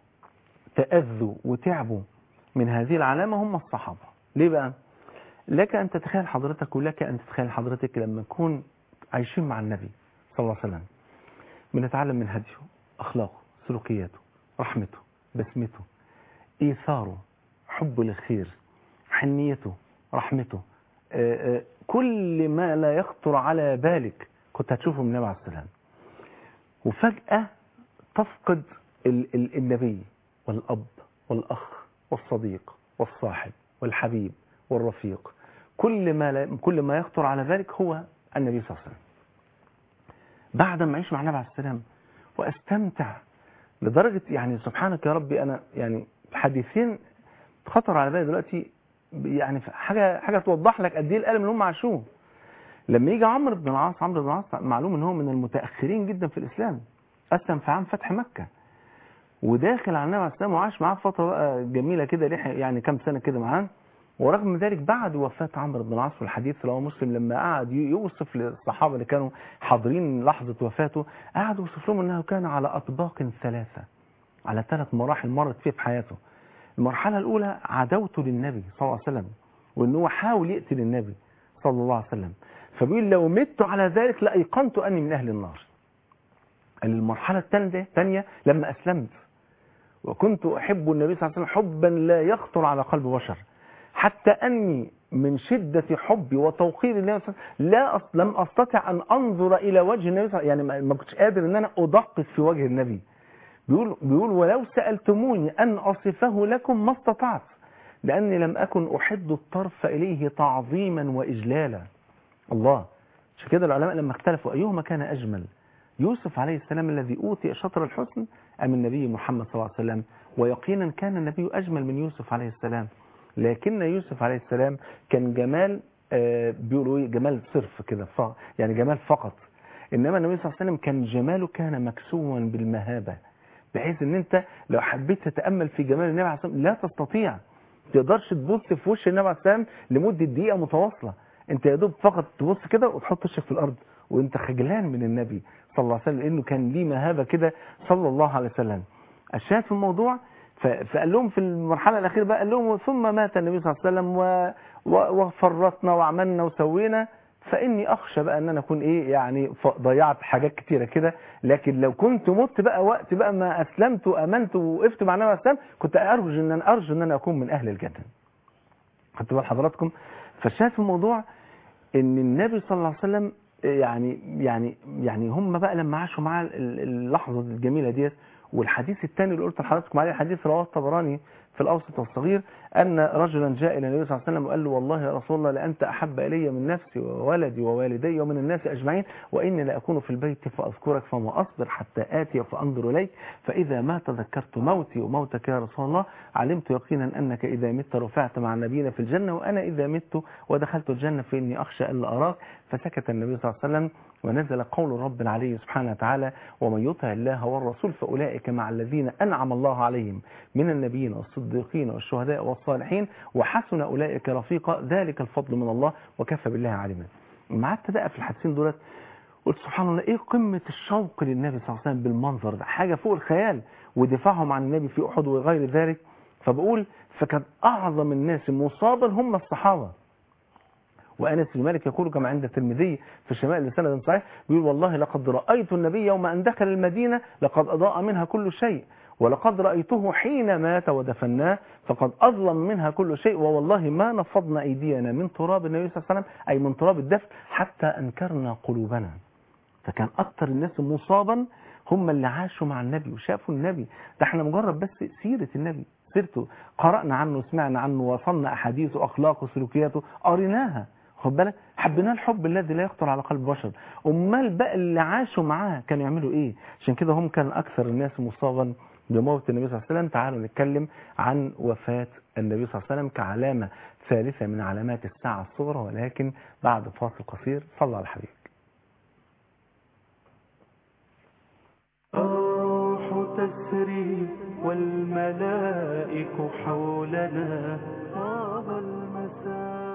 تأذوا وتعبوا من هذه العلامة هم الصحابة. ليه بقى؟ لك أن تتخيل حضرتك ولك أن تتخيل حضرتك لما نكون عايشين مع النبي صلى الله عليه وسلم، بنتعلم من هديه، أخلاقه، سلوكياته، رحمته، بسمته، إيثاره، حبه للخير، حنيته، رحمته، آآ آآ كل ما لا يخطر على بالك كنت هتشوفه من النبي عليه السلام. وفجأة تفقد ال ال النبي والأب والأخ والصديق والصاحب والحبيب والرفيق، كل ما لا كل ما يخطر على ذلك هو النبي صلى الله عليه وسلم. بعد ما أعيش مع النبي عليه السلام وأستمتع لدرجة يعني سبحانك يا ربي، أنا يعني حديثين خطر على بالي دلوقتي، يعني حاجة حاجة توضح لك قد إيه الألم اللي هم عاشوه. لما يجي عمرو بن العاص، عمرو بن العاص معلوم إن هو من المتأخرين جدا في الإسلام، أسلم في عام فتح مكة، وداخل على النبي عليه السلام وعاش معاه فتره بقى جميله كده، يعني كام سنه كده معاه. ورغم من ذلك بعد وفاه عمرو بن العاص في الحديث اللي هو مسلم لما قعد يوصف للصحابه اللي كانوا حاضرين لحظه وفاته، قعد يوصف لهم انه كان على اطباق ثلاثه، على ثلاث مراحل مرت فيه في حياته. المرحله الاولى عداوته للنبي صلى الله عليه وسلم، وان هو حاول يقتل النبي صلى الله عليه وسلم، فبيقول لو مت على ذلك لايقنت اني من اهل النار. المرحله الثانيه لما اسلمت وكنت أحب النبي صلى الله عليه وسلم حبا لا يخطر على قلب بشر، حتى أني من شدة حبي وتوقير النبي صلى الله عليه وسلم لا أص... لم أستطع أن أنظر إلى وجه النبي صلى الله عليه وسلم، يعني ما كنتش قادر أن أنا أدقق في وجه النبي. بيقول بيقول ولو سألتموني أن أصفه لكم ما استطعت، لأني لم أكن أحد الطرف إليه تعظيما وإجلالا. الله، عشان كده العلماء لما اختلفوا أيهما كان أجمل، يوسف عليه السلام الذي أوتي شطر الحسن أم النبي محمد صلى الله عليه وسلم؟ ويقينا كان النبي أجمل من يوسف عليه السلام، لكن يوسف عليه السلام كان جمال آه بيقولوا جمال صرف كده، يعني جمال فقط. إنما النبي صلى الله عليه وسلم كان جماله كان مكسوا بالمهابة، بحيث ان انت لو حبيت تتأمل في جمال النبي عليه الصلاة والسلام لا تستطيع، تقدرش تبص في وش النبي عليه الصلاة والسلام لمدة دقيقة متواصلة، انت يا دوب فقط تبص كده وتحط وشك في الارض وانت خجلان من النبي صلى الله عليه وسلم، لانه كان ليه مهابة كده صلى الله عليه وسلم. الشاهد في الموضوع، فقال لهم في المرحلة الأخيرة بقى، قال لهم ثم مات النبي صلى الله عليه وسلم وفرطنا وعملنا وسوينا، فإني أخشى بقى أن أنا أكون إيه يعني ضيعت حاجات كتيرة كده، لكن لو كنت مت بقى وقت بقى ما أسلمت وأمنت ووقفت مع النبي عليه السلام كنت أرجو أن أنا أرجو أن أنا أكون من أهل الجنة. خدتوا بال حضراتكم؟ فالشاهد في الموضوع إن النبي صلى الله عليه وسلم يعني يعني يعني هم بقى لما عاشوا معاه اللحظة الجميلة ديت. والحديث الثاني اللي قلت لحضراتكم عليه حديث رواه الطبراني في الأوسط والصغير، أن رجلا جاء إلى النبي صلى الله عليه وسلم وقال له والله يا رسول الله لأنت أحب إلي من نفسي وولدي ووالدي ومن الناس أجمعين، وإني لأكون في البيت فأذكرك فما أصبر حتى آتي فأنظر إليك، فإذا ما تذكرت موتي وموتك يا رسول الله علمت يقينا أنك إذا مت رفعت مع نبينا في الجنة، وأنا إذا مت ودخلت الجنة فإني أخشى ألا أراك. فسكت النبي صلى الله عليه وسلم، ونزل قول رب العلي سبحانه وتعالى ومن يطع الله والرسول فأولئك مع الذين أنعم الله عليهم من النبيين والصديقين والشهداء والصالحين وحسن أولئك رفيقا ذلك الفضل من الله وكفى بالله عليما. ما عدت بقى في الحديثين دولت قلت سبحان الله ايه قمة الشوق للنبي صلى الله عليه وسلم بالمنظر ده، حاجة فوق الخيال، ودفاعهم عن النبي في أحد وغير ذلك. فبقول فكان أعظم الناس مصابا هم الصحابة. وأنس بن مالك يقول كما عند الترمذي في الشمائل بسند صحيح، بيقول والله لقد رأيت النبي يوم أن دخل المدينة لقد أضاء منها كل شيء، ولقد رأيته حين مات ودفناه فقد أظلم منها كل شيء، ووالله ما نفضنا أيدينا من تراب النبي صلى الله عليه وسلم أي من تراب الدفن حتى أنكرنا قلوبنا. فكان أكثر الناس مصابا هم اللي عاشوا مع النبي وشافوا النبي. ده احنا مجرد بس سيرة النبي، سيرته قرأنا عنه وسمعنا عنه وصلنا أحاديثه وأخلاقه وسلوكياته قريناها، خد بالك، حبيناه الحب الذي لا يخطر على قلب بشر. امال بقى اللي عاشوا معاه كانوا يعملوا ايه؟ عشان كده هم كان اكثر الناس مصابا بموت النبي صلى الله عليه وسلم. تعالوا نتكلم عن وفاة النبي صلى الله عليه وسلم كعلامة ثالثة من علامات الساعة الصغرى، ولكن بعد فاصل قصير. صلى على الحبيب. الروح تسري والملائك حولنا، طاب المساء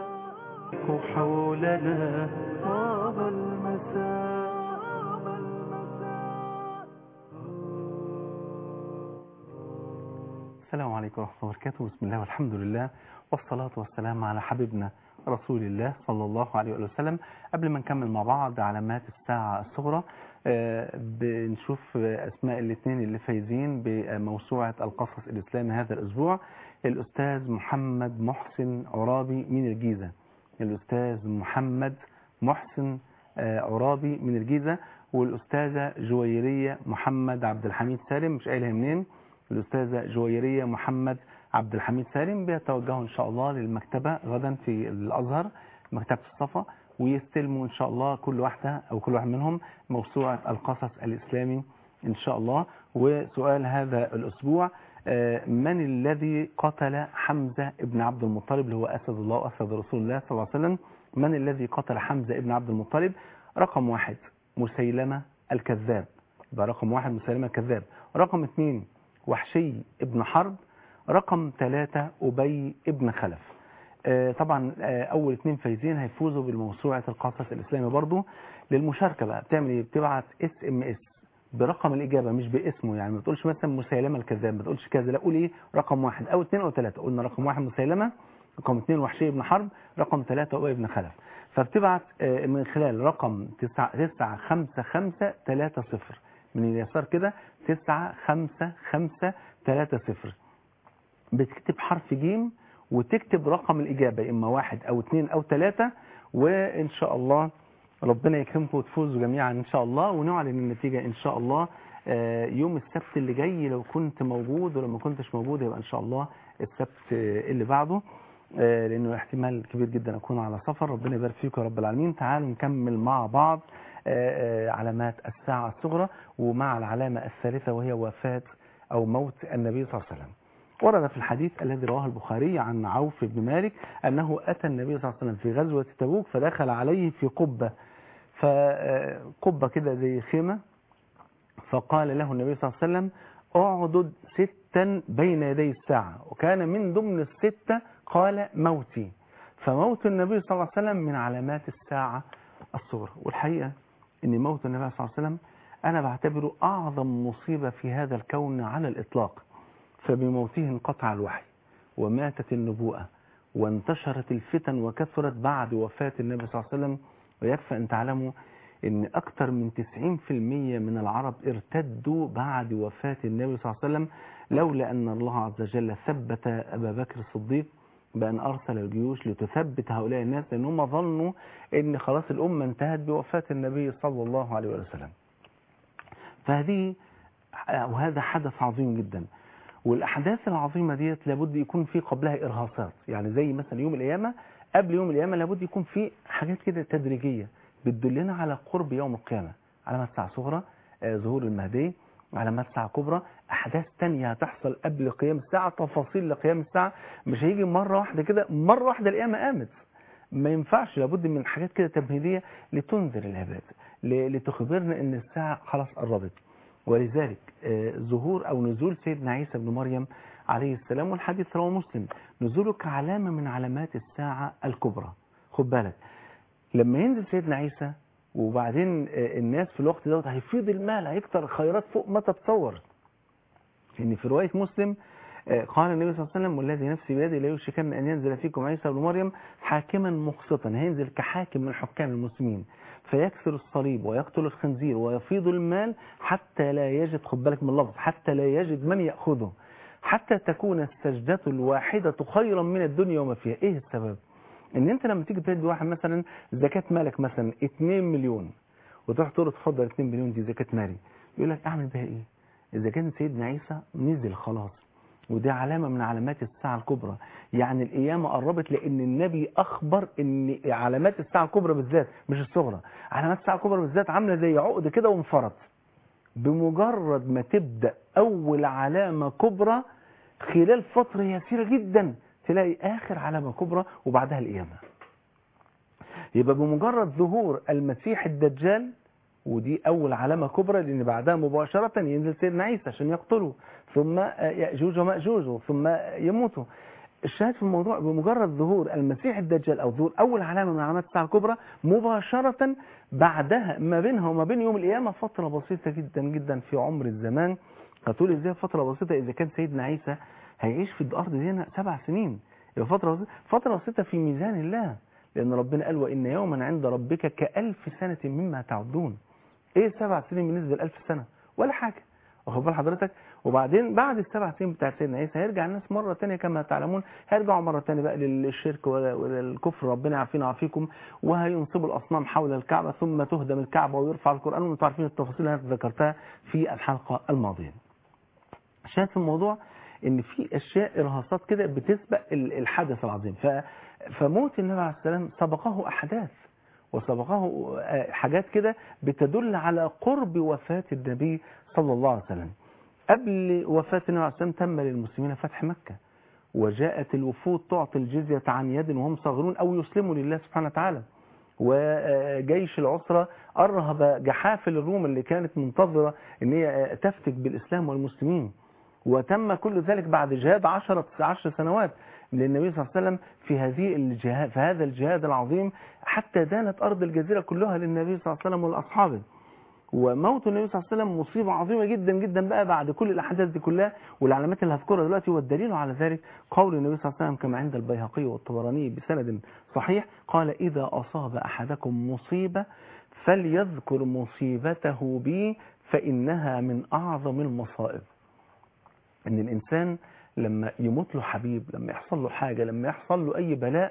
حولنا، طاب المساء. السلام عليكم ورحمة الله وبركاته. بسم الله والحمد لله والصلاة والسلام على حبيبنا رسول الله صلى الله عليه وسلم. قبل ما نكمل مع بعض علامات الساعة الصغرى، بنشوف أسماء الاثنين اللي فايزين بموسوعة القصص الإسلامي هذا الأسبوع. الأستاذ محمد محسن عرابي من الجيزة، الأستاذ محمد محسن عرابي من الجيزة، والأستاذة جويرية محمد عبد الحميد سالم، مش قايلها منين، الأستاذة جويرية محمد عبد الحميد سالم. بيتوجهوا إن شاء الله للمكتبة غدا في الأزهر، مكتبة الصفا، ويستلموا إن شاء الله كل واحدة أو كل واحد منهم موسوعة القصص الإسلامي إن شاء الله. وسؤال هذا الأسبوع: من الذي قتل حمزة ابن عبد المطلب اللي هو أسد الله وأسد رسول الله صلى الله عليه وسلم؟ من الذي قتل حمزة ابن عبد المطلب؟ رقم واحد مسيلمة الكذاب، يبقى رقم واحد مسيلمة الكذاب. رقم اثنين وحشي ابن حرب. رقم ثلاثة أبي ابن خلف. آه طبعا آه أول اثنين فايزين هيفوزوا بالموسوعة القصص الإسلامي. برضو للمشاركة بقى بتعمل ايه؟ بتبعت اس ام اس برقم الإجابة مش باسمه، يعني ما بتقولش مثلا مسيلمة الكذاب، ما بتقولش كذا، لا قول ايه رقم واحد أو اثنين أو ثلاثة. قلنا رقم واحد مسيلمة، رقم اثنين وحشي ابن حرب، رقم ثلاثة أبي ابن خلف. فبتبعت آه من خلال رقم تسعة خمسة خمسة ثلاثة صفر من اليسار كده، تسعة خمسة خمسة ثلاثة صفر. بتكتب حرف جيم وتكتب رقم الإجابة إما واحد أو اثنين أو ثلاثة، وإن شاء الله ربنا يكرمكم وتفوزوا جميعا إن شاء الله، ونعلن النتيجة إن شاء الله يوم السبت اللي جاي لو كنت موجود، ولو ما كنتش موجود يبقى إن شاء الله السبت اللي بعده، لأنه احتمال كبير جدا أكون على سفر. ربنا يبارك فيكم يا رب العالمين. تعالوا نكمل مع بعض علامات الساعة الصغرى، ومع العلامة الثالثة وهي وفاة أو موت النبي صلى الله عليه وسلم. ورد في الحديث الذي رواه البخاري عن عوف بن مالك أنه أتى النبي صلى الله عليه وسلم في غزوة تبوك، فدخل عليه في قبة، فقبة كده زي خيمة، فقال له النبي صلى الله عليه وسلم: اعدد ستا بين يدي الساعة، وكان من ضمن الستة قال موتي. فموت النبي صلى الله عليه وسلم من علامات الساعة الصغرى. والحقيقة أن موت النبي صلى الله عليه وسلم أنا بعتبره أعظم مصيبة في هذا الكون على الإطلاق. فبموته انقطع الوحي وماتت النبوءة وانتشرت الفتن وكثرت بعد وفاة النبي صلى الله عليه وسلم. ويكفى أن تعلموا أن أكثر من تسعين في المية من العرب ارتدوا بعد وفاة النبي صلى الله عليه وسلم، لولا أن الله عز وجل ثبت أبا بكر الصديق بأن أرسل الجيوش لتثبت هؤلاء الناس، لأنهم ظنوا أن خلاص الأمة انتهت بوفاة النبي صلى الله عليه وسلم. فهذه وهذا حدث عظيم جدا. والأحداث العظيمة ديت لابد يكون في قبلها إرهاصات، يعني زي مثلا يوم القيامة، قبل يوم القيامة لابد يكون في حاجات كده تدريجية بتدلنا على قرب يوم القيامة. علامات ساعة صغرى، آه ظهور المهدي، علامات ساعة كبرى، أحداث تانية هتحصل قبل قيام الساعة، تفاصيل لقيام الساعة. مش هيجي مرة واحدة كده مرة واحدة القيامة قامت، ما ينفعش، لابد من حاجات كده تمهيدية لتنذر العباد، لتخبرنا ان الساعة خلاص قربت. ولذلك ظهور أو نزول سيدنا عيسى بن مريم عليه السلام، والحديث رواه مسلم، نزوله كعلامة من علامات الساعة الكبرى. خد بالك لما ينزل سيدنا عيسى وبعدين الناس في الوقت دوت هيفيض المال، هيكتر الخيرات فوق ما تتصور. إن في رواية مسلم قال النبي صلى الله عليه وسلم: والذي نفسي بيده لا يوشكن أن ينزل فيكم عيسى بن مريم حاكما مقسطا. هينزل كحاكم من حكام المسلمين، فيكسر الصليب ويقتل الخنزير ويفيض المال حتى لا يجد، خد بالك من اللفظ، حتى لا يجد من يأخذه، حتى تكون السجدة الواحدة خيرا من الدنيا وما فيها. ايه السبب؟ ان انت لما تيجي تدي واحد مثلا زكاة مالك مثلا اتنين مليون، وتروح تقول له اتفضل اتنين مليون دي زكاة مالي، يقول لك اعمل بها ايه؟ اذا كان سيدنا عيسى نزل خلاص، ودي علامة من علامات الساعة الكبرى، يعني القيامة قربت، لأن النبي أخبر إن علامات الساعة الكبرى بالذات مش الصغرى، علامات الساعة الكبرى بالذات عاملة زي عقد كده وانفرط. بمجرد ما تبدأ أول علامة كبرى خلال فترة يسيرة جدا تلاقي آخر علامة كبرى وبعدها القيامة. يبقى بمجرد ظهور المسيح الدجال، ودي أول علامة كبرى، لأن بعدها مباشرة ينزل سيدنا عيسى عشان يقتله، ثم يأجوج ومأجوج، ثم يموتوا. الشاهد في الموضوع بمجرد ظهور المسيح الدجال أو ظهور أول علامة من علامات الساعة الكبرى مباشرة بعدها ما بينها وما بين يوم القيامة فترة بسيطة جدا جدا في عمر الزمان. هتقول ازاي فترة بسيطة إذا كان سيدنا عيسى هيعيش في الأرض دي سبع سنين؟ يبقى فترة بسيطة، فترة بسيطة في ميزان الله، لأن ربنا قال وإن يوما عند ربك كألف سنة مما تعدون. ايه سبع سنين بالنسبة لألف سنة؟ ولا حاجة، واخد بال حضرتك؟ وبعدين بعد السبع سنين بتاع سيدنا عيسى هيرجع الناس مرة تانية كما تعلمون، هيرجعوا مرة تانية بقى للشرك وللكفر، ربنا يعافينا ويعافيكم، وهينصبوا الأصنام حول الكعبة، ثم تهدم الكعبة ويرفع القرآن، وانتم عارفين التفاصيل اللي انا ذكرتها في الحلقة الماضية. شاهد في الموضوع ان في اشياء ارهاصات كده بتسبق الحدث العظيم. ف فموت النبي عليه السلام سبقه احداث وسبقه حاجات كده بتدل على قرب وفاة النبي صلى الله عليه وسلم. قبل وفاة النبي عليه السلام تم للمسلمين فتح مكة، وجاءت الوفود تعطي الجزية عن يد وهم صاغرون أو يسلموا لله سبحانه وتعالى، وجيش العسرة أرهب جحافل الروم اللي كانت منتظرة ان هي تفتك بالإسلام والمسلمين، وتم كل ذلك بعد جهاد عشرة عشر سنوات للنبي صلى الله عليه وسلم في هذه الجهاد في هذا الجهاد العظيم، حتى دانت أرض الجزيرة كلها للنبي صلى الله عليه وسلم والأصحابه. وموت النبي صلى الله عليه وسلم مصيبة عظيمة جدا جدا بقى بعد كل الأحداث دي كلها والعلامات اللي هذكرها دلوقتي. والدليل على ذلك قول النبي صلى الله عليه وسلم كما عند البيهقي والطبراني بسند صحيح، قال إذا أصاب أحدكم مصيبة فليذكر مصيبته بي فإنها من أعظم المصائب. ان الانسان لما يموت له حبيب، لما يحصل له حاجة، لما يحصل له اي بلاء،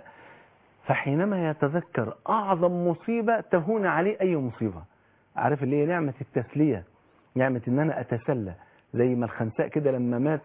فحينما يتذكر اعظم مصيبة تهون عليه اي مصيبة. عارف اللي هي نعمة التسلية، نعمة ان انا اتسلى، زي ما الخنساء كده لما مات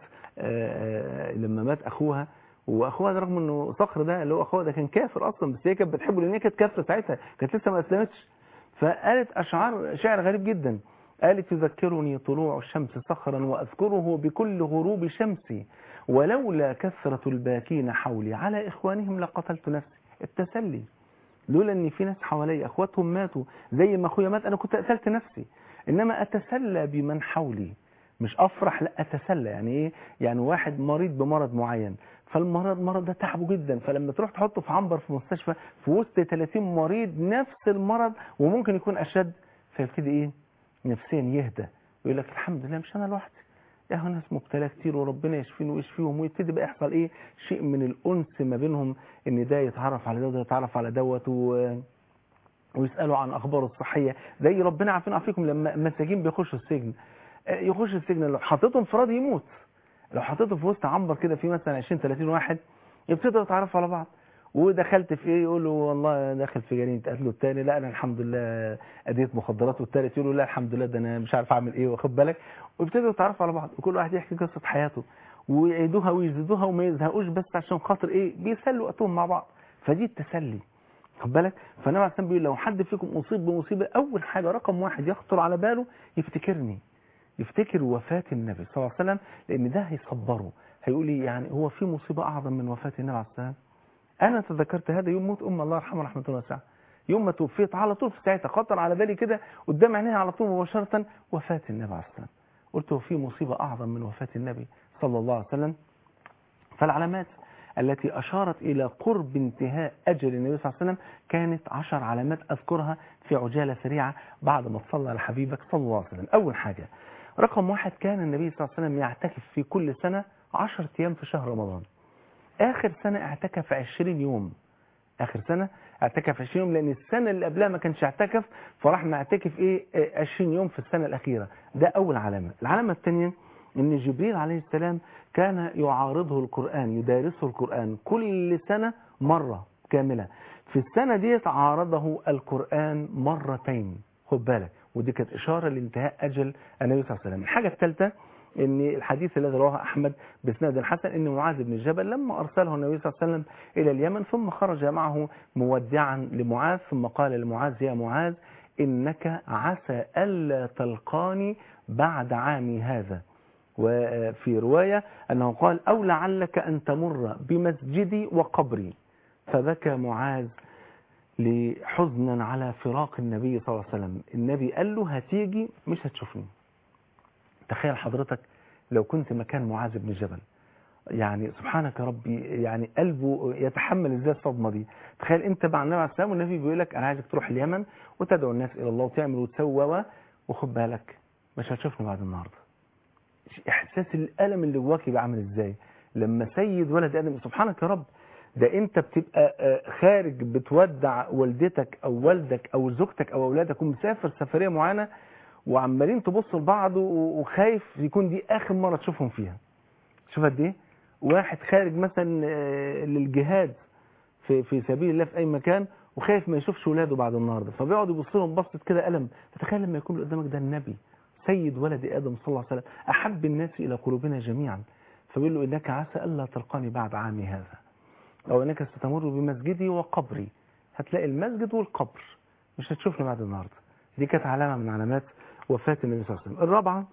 آآ لما مات اخوها، واخوها ده رغم انه صخر ده اللي هو اخوها ده كان كافر اصلا، بس هي كانت بتحبه لان هي كانت كافره ساعتها، كانت لسه ما اسلمتش. فقالت اشعار شعر غريب جدا، قالت يذكرني طلوع الشمس صخرا وأذكره بكل غروب شمسي، ولولا كثرة الباكين حولي على إخوانهم لقتلت نفسي. التسلي، لولا أن في ناس حوالي أخواتهم ماتوا زي ما أخويا مات أنا كنت قتلت نفسي، إنما أتسلى بمن حولي، مش أفرح، لا أتسلى. يعني إيه؟ يعني واحد مريض بمرض معين، فالمرض مرض ده تعبه جدا، فلما تروح تحطه في عنبر في مستشفى في وسط ثلاثين مريض نفس المرض وممكن يكون أشد، فيبتدي إيه؟ نفسيا يهدى ويقول لك الحمد لله مش انا لوحدي، يا هو ناس مبتلى كتير وربنا يشفيني ويشفيهم، ويبتدي بقى يحصل ايه؟ شيء من الانس ما بينهم، ان ده يتعرف على ده وده يتعرف على دوت و... ويسالوا عن اخباره الصحيه، زي ربنا عارفين عافيكم لما مساجين بيخشوا السجن، يخش السجن لو حطيتهم انفراد يموت، لو حطيته في وسط عنبر كده في مثلا عشرين ثلاثين واحد يبتدوا يتعرفوا على بعض. ودخلت في ايه؟ يقول له والله داخل في جريمه قتل، الثاني لا انا الحمد لله اديت مخدرات، والثالث يقول له لا الحمد لله ده انا مش عارف اعمل ايه، واخد بالك؟ ويبتدوا يتعرفوا على بعض، وكل واحد يحكي قصه حياته ويعيدوها ويزيدوها وما يزهقوش، بس عشان خاطر ايه؟ بيسلوا وقتهم مع بعض. فدي التسلي، خد بالك؟ فالنبي عليه الصلاه بيقول لو حد فيكم اصيب بمصيبه اول حاجه رقم واحد يخطر على باله يفتكرني، يفتكر وفاه النبي صلى الله عليه وسلم، لان ده هيصبره، هيقول لي يعني هو في مصيبه اعظم من وفاه النبي عليه الصلاه والسلام؟ أنا تذكرت هذا يوم موت أم الله يرحمها رحمة الله واسعة، يوم ما توفيت على طول في ساعتها خطر على بالي كده قدام عينيها على طول مباشرة وفاة النبي عليه الصلاة والسلام. قلت هو في مصيبة أعظم من وفاة النبي صلى الله عليه وسلم؟ فالعلامات التي أشارت إلى قرب انتهاء أجل النبي صلى الله عليه وسلم كانت عشر علامات أذكرها في عجالة سريعة بعد ما تصلى على حبيبك صلى الله عليه وسلم. أول حاجة، رقم واحد، كان النبي صلى الله عليه وسلم يعتكف في كل سنة عشرة أيام في شهر رمضان. آخر سنة اعتكف عشرين يوم، آخر سنة اعتكف عشرين يوم، لأن السنة اللي قبلها ما كانش اعتكف، فراح معتكف إيه عشرين يوم في السنة الأخيرة. ده أول علامة. العلامة الثانية إن جبريل عليه السلام كان يعارضه القرآن، يدارسه القرآن كل سنة مرة كاملة. في السنة دي عارضه القرآن مرتين، خد بالك، ودي كانت إشارة لانتهاء أجل النبي صلى الله عليه وسلم. الحاجة الثالثة ان الحديث الذي رواه أحمد بإسناد حسن ان معاذ بن جبل لما أرسله النبي صلى الله عليه وسلم إلى اليمن ثم خرج معه مودعا لمعاذ ثم قال لمعاذ يا معاذ إنك عسى ألا تلقاني بعد عامي هذا. وفي رواية أنه قال أو لعلك أن تمر بمسجدي وقبري. فبكى معاذ لحزنا على فراق النبي صلى الله عليه وسلم. النبي قال له هتيجي مش هتشوفني. تخيل حضرتك لو كنت مكان معاذ بن جبل، يعني سبحانك يا ربي، يعني قلبه يتحمل ازاي الصدمه دي. تخيل انت مع النبي عليه السلام والنبي بيقول لك انا عايزك تروح اليمن وتدعو الناس الى الله وتعمل وتسوى، وخد بالك مش هتشوفني بعد النهارده. احساس الالم اللي جواك يبقى عامل ازاي لما سيد ولد ادم. سبحانك يا رب، ده انت بتبقى خارج بتودع والدتك او والدك او زوجتك او اولادك ومسافر سفريه معينه وعمالين تبصوا لبعض وخايف يكون دي اخر مره تشوفهم فيها. شوف قد ايه واحد خارج مثلا للجهاد في في سبيل الله في اي مكان وخايف ما يشوفش ولاده بعد النهارده، فبيقعد يبص لهم بصه كده الم. فتخيل لما يكون اللي قدامك ده النبي سيد ولد ادم صلى الله عليه وسلم، احب الناس الى قلوبنا جميعا، فبيقول له انك عسى الا تلقاني بعد عامي هذا، او انك ستمر بمسجدي وقبري. هتلاقي المسجد والقبر، مش هتشوفني بعد النهارده. دي كانت علامه من علامات وفاه النبي صلى الله عليه وسلم. الرابعه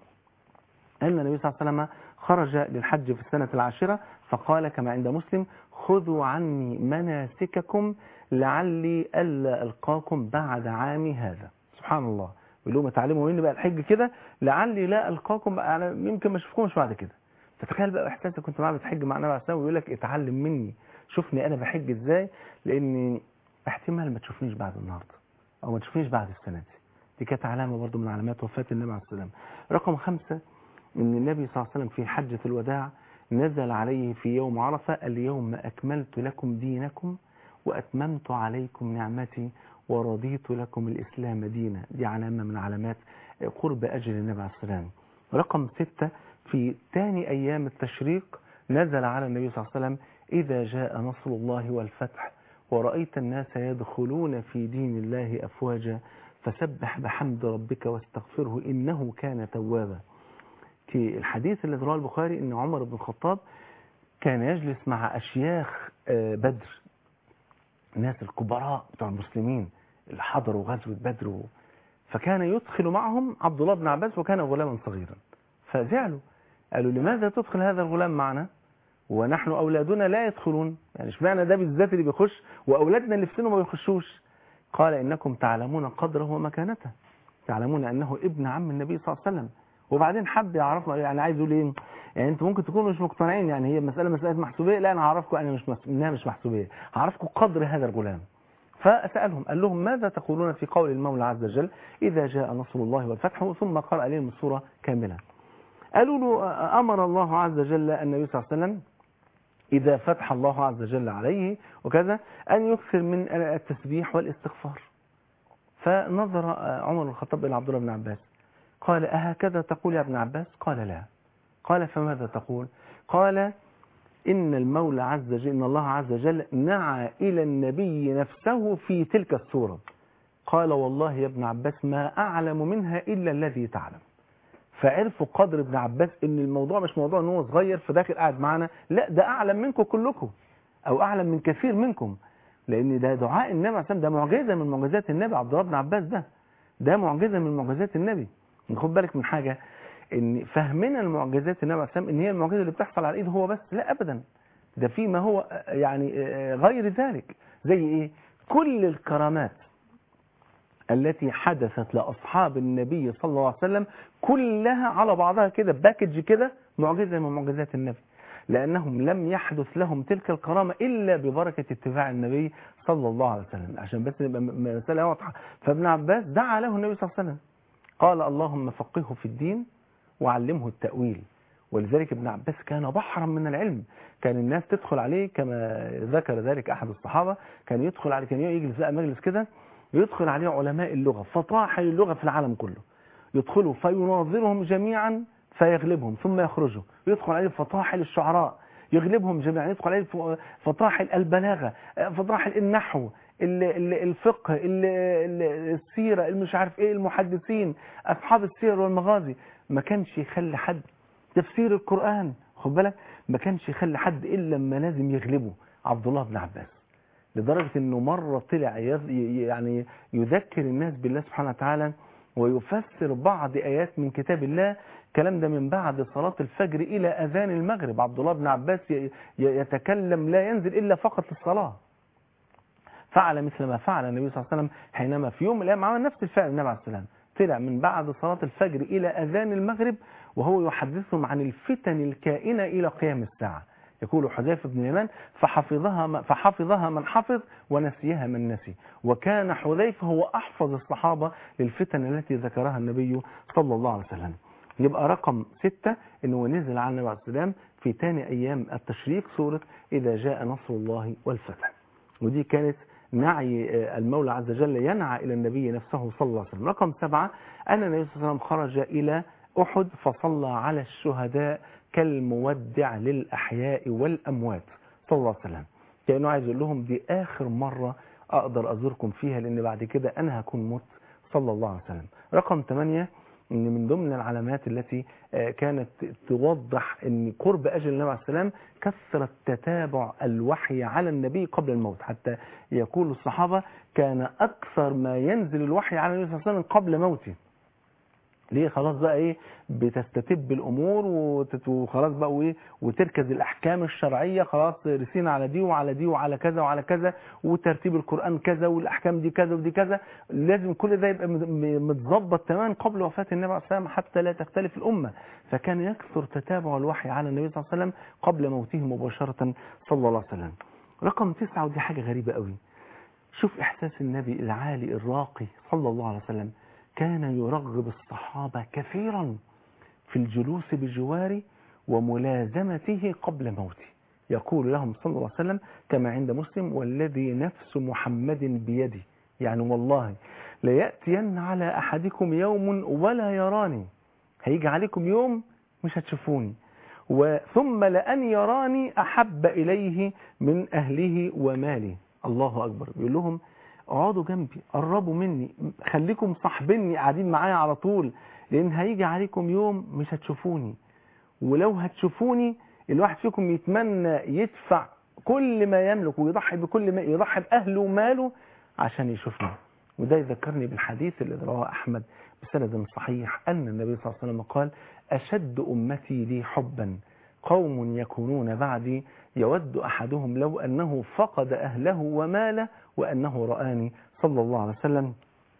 أن النبي صلى الله عليه وسلم خرج للحج في السنة العاشرة فقال كما عند مسلم خذوا عني مناسككم لعلي ألا ألقاكم بعد عامي هذا. سبحان الله، بيقول لهم اتعلموا مني بقى الحج كده لعلي لا ألقاكم بقى، يمكن ما اشوفكمش بعد كده. فتخيل بقى احساسك كنت معاه بتحج مع النبي عليه الصلاه والسلام ويقول لك اتعلم مني، شوفني أنا بحج ازاي، لأن احتمال ما تشوفنيش بعد النهارده أو ما تشوفنيش بعد السنة دي. دي كانت علامة برضو من علامات وفاة النبي عليه الصلاه والسلام. رقم خمسة ان النبي صلى الله عليه وسلم في حجة الوداع نزل عليه في يوم عرفة اليوم أكملت لكم دينكم وأتممت عليكم نعمتي ورضيت لكم الإسلام دينا. دي علامة من علامات قرب أجل النبي عليه الصلاة والسلام. رقم ستة في ثاني أيام التشريق نزل على النبي صلى الله عليه وسلم إذا جاء نصر الله والفتح ورأيت الناس يدخلون في دين الله أفواجا فسبح بحمد ربك واستغفره إنه كان توابا. في الحديث الذي رواه البخاري ان عمر بن الخطاب كان يجلس مع اشياخ بدر، الناس الكبراء بتوع المسلمين اللي حضروا غزوة بدر، فكان يدخل معهم عبد الله بن عباس وكان غلاما صغيرا. فزعلوا قالوا لماذا تدخل هذا الغلام معنا ونحن اولادنا لا يدخلون، يعني اشمعنى ده بالذات اللي بيخش واولادنا اللي في سنه ما بيخشوش؟ قال انكم تعلمون قدره ومكانته، تعلمون انه ابن عم النبي صلى الله عليه وسلم. وبعدين حب يعرفنا، يعني عايز يقول ايه، يعني انتوا ممكن تكونوا مش مقتنعين، يعني هي مساله مساله محسوبيه، لا انا هعرفكم انا مش مس... انها مش محسوبيه، هعرفكم قدر هذا الغلام. فسالهم قال لهم ماذا تقولون في قول المولى عز وجل اذا جاء نصر الله والفتح، ثم قرأ عليهم السوره كامله. قالوا له امر الله عز وجل النبي صلى الله عليه وسلم اذا فتح الله عز وجل عليه وكذا ان يكثر من التسبيح والاستغفار. فنظر عمر بن الخطاب الى عبد الله بن عباس قال أهكذا تقول يا ابن عباس؟ قال لا. قال فماذا تقول؟ قال إن المولى عز وجل إن الله عز وجل نعى إلى النبي نفسه في تلك السورة. قال والله يا ابن عباس ما أعلم منها إلا الذي تعلم. فعرفوا قدر ابن عباس إن الموضوع مش موضوع إنه صغير فداخل قاعد معنا، لا ده أعلم منكم كلكم أو أعلم من كثير منكم، لأن ده دعاء النبي عليه الصلاة والسلام، ده معجزة من معجزات النبي. عبد الله بن عباس ده ده معجزة من معجزات النبي. خد بالك من حاجة، ان فهمنا المعجزات النبي عليه الصلاه والسلام ان هي المعجزه اللي بتحصل على الايد هو بس، لا ابدا، ده في ما هو يعني غير ذلك. زي ايه؟ كل الكرامات التي حدثت لاصحاب النبي صلى الله عليه وسلم كلها على بعضها كده باكج كده معجزه من معجزات النبي، لانهم لم يحدث لهم تلك الكرامه الا ببركه اتباع النبي صلى الله عليه وسلم. عشان بس نبقى مساله واضحه. فابن عباس دعا له النبي صلى الله عليه وسلم قال اللهم فقهه في الدين وعلمه التأويل. ولذلك ابن عباس كان بحرا من العلم، كان الناس تدخل عليه كما ذكر ذلك أحد الصحابة، كان يدخل عليه، كان يجلس بقى مجلس كده يدخل عليه علماء اللغة فطاحل اللغة في العالم كله، يدخلوا فيناظرهم جميعا فيغلبهم ثم يخرجوا، يدخل عليه فطاحل الشعراء يغلبهم جميعا، يدخل عليه فطاحل البلاغة، فطاحل النحو، ال- ال- الفقه، ال- ال- السيرة، المش عارف ايه، المحدثين، اصحاب السير والمغازي. ما كانش يخلي حد تفسير القرآن، خد بالك، ما كانش يخلي حد الا لما لازم يغلبه عبد الله بن عباس. لدرجة انه مرة طلع يذ- يعني يذكر الناس بالله سبحانه وتعالى ويفسر بعض آيات من كتاب الله. الكلام ده من بعد صلاة الفجر إلى أذان المغرب. عبد الله بن عباس ي- ي- يتكلم لا ينزل إلا فقط للصلاة. فعل مثل ما فعل النبي صلى الله عليه وسلم حينما في يوم من الأيام عمل نفس الفعل النبي عليه السلام. طلع من بعد صلاة الفجر إلى أذان المغرب وهو يحدثهم عن الفتن الكائنة إلى قيام الساعة. يقول حذيفة بن اليمان فحفظها فحفظها من حفظ ونسيها من نسي. وكان حذيفة هو أحفظ الصحابة للفتن التي ذكرها النبي صلى الله عليه وسلم. يبقى رقم ستة انه نزل على النبي عليه السلام في ثاني أيام التشريق سورة إذا جاء نصر الله والفتح. ودي كانت نعي المولى عز وجل ينعى إلى النبي نفسه صلى الله عليه وسلم. رقم سبعة أن النبي صلى الله عليه وسلم خرج إلى أحد فصلى على الشهداء كالمودع للأحياء والأموات صلى الله عليه وسلم. كأنه عايز يقول لهم دي آخر مرة أقدر أزوركم فيها لأن بعد كده أنا هكون مت صلى الله عليه وسلم. رقم ثمانية ان من ضمن العلامات التي كانت توضح ان قرب اجل النبي عليه السلام كثرة تتابع الوحي على النبي قبل الموت. حتى يقول الصحابة كان اكثر ما ينزل الوحي على النبي صلى الله عليه وسلم قبل موته. ليه؟ خلاص بقى ايه، بتستتب الامور وتت- وخلاص بقى وايه، وتركز الاحكام الشرعيه، خلاص رسينا على دي وعلى دي وعلى كذا وعلى كذا، وترتيب القران كذا والاحكام دي كذا ودي كذا. لازم كل ده يبقى مت- م- متظبط تماما قبل وفاه النبي عليه الصلاه والسلام حتى لا تختلف الامه. فكان يكثر تتابع الوحي على النبي صلى الله عليه وسلم قبل موته مباشره صلى الله عليه وسلم. رقم تسعة ودي حاجه غريبه قوي. شوف إحساس النبي العالي الراقي صلى الله عليه وسلم. كان يرغب الصحابة كثيرا في الجلوس بجواره وملازمته قبل موته. يقول لهم صلى الله عليه وسلم كما عند مسلم والذي نفس محمد بيدي، يعني والله ليأتين على أحدكم يوم ولا يراني، هيجي عليكم يوم مش هتشوفوني، وثم لأن يراني أحب إليه من أهله وماله. الله أكبر. بيقول لهم اقعدوا جنبي، قربوا مني، خليكم صاحبيني قاعدين معايا على طول، لأن هيجي عليكم يوم مش هتشوفوني، ولو هتشوفوني الواحد فيكم يتمنى يدفع كل ما يملك ويضحي بكل ما يضحي بأهله وماله عشان يشوفني. وده يذكرني بالحديث اللي رواه أحمد بسند صحيح أن النبي صلى الله عليه وسلم قال أشد أمتي لي حبا قوم يكونون بعدي يود أحدهم لو أنه فقد أهله وماله وأنه رآني صلى الله عليه وسلم.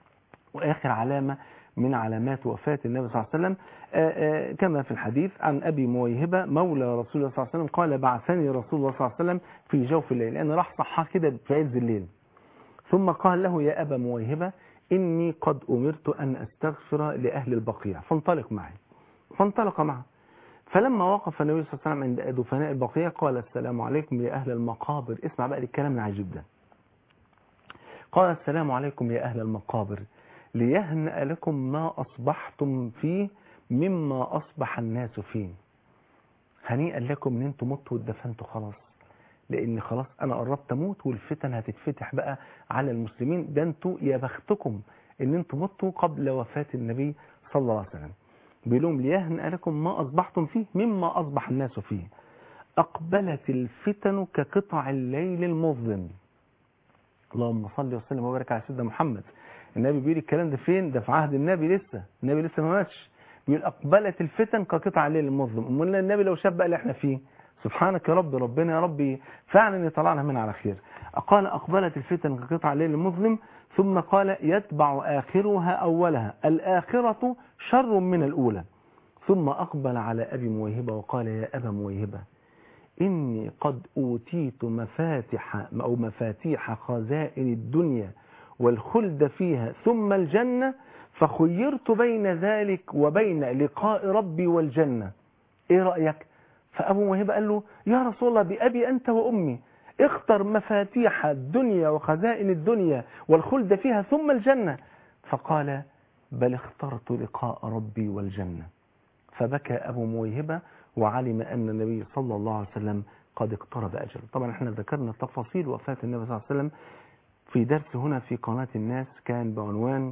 وآخر علامة من علامات وفاة النبي صلى الله عليه وسلم آآ آآ كما في الحديث عن أبي مويهبة مولى رسول الله صلى الله عليه وسلم قال بعثني رسول الله صلى الله عليه وسلم في جوف الليل، لأن راح صحاه كده في عز الليل، ثم قال له يا أبا مويهبة إني قد أمرت أن أستغفر لأهل البقيع فانطلق معي. فانطلق معه، فلما وقف النبي صلى الله عليه وسلم عند دفناء البقيع قال السلام عليكم يا أهل المقابر. اسمع بقى الكلام العجيب ده. قال السلام عليكم يا أهل المقابر ليهنأ لكم ما أصبحتم فيه مما أصبح الناس فيه. هنيئا لكم ان انتم متوا واتدفنتوا خلاص، لان خلاص انا قربت اموت والفتن هتتفتح بقى على المسلمين. ده انتوا يا بختكم ان انتم متوا قبل وفاة النبي صلى الله عليه وسلم. بيقول لهم ليهنأ لكم ما أصبحتم فيه مما أصبح الناس فيه. أقبلت الفتن كقطع الليل المظلم. اللهم صل وسلم وبارك على سيدنا محمد. النبي بيقول الكلام ده فين؟ ده في عهد النبي، لسه النبي لسه ما ماتش. بيقول أقبلت الفتن كقطع الليل المظلم. أمال النبي لو شاف بقى اللي احنا فيه، سبحانك يا رب، ربنا يا ربي فعلا يطلعنا من على خير. قال أقبلت الفتن كقطع الليل المظلم، ثم قال يتبع آخرها أولها، الآخرة شر من الأولى. ثم أقبل على أبي مويهبة وقال يا أبا مويهبة إني قد أوتيت مفاتح أو مفاتيح خزائن الدنيا والخلد فيها ثم الجنة، فخيرت بين ذلك وبين لقاء ربي والجنة، إيه رأيك؟ فأبو مويهبة قال له يا رسول الله بأبي أنت وأمي، اختر مفاتيح الدنيا وخزائن الدنيا والخلد فيها ثم الجنة. فقال بل اخترت لقاء ربي والجنة. فبكى أبو مويهبة وعلم أن النبي صلى الله عليه وسلم قد اقترب أجله. طبعا احنا ذكرنا تفاصيل وفاة النبي صلى الله عليه وسلم في درس هنا في قناة الناس كان بعنوان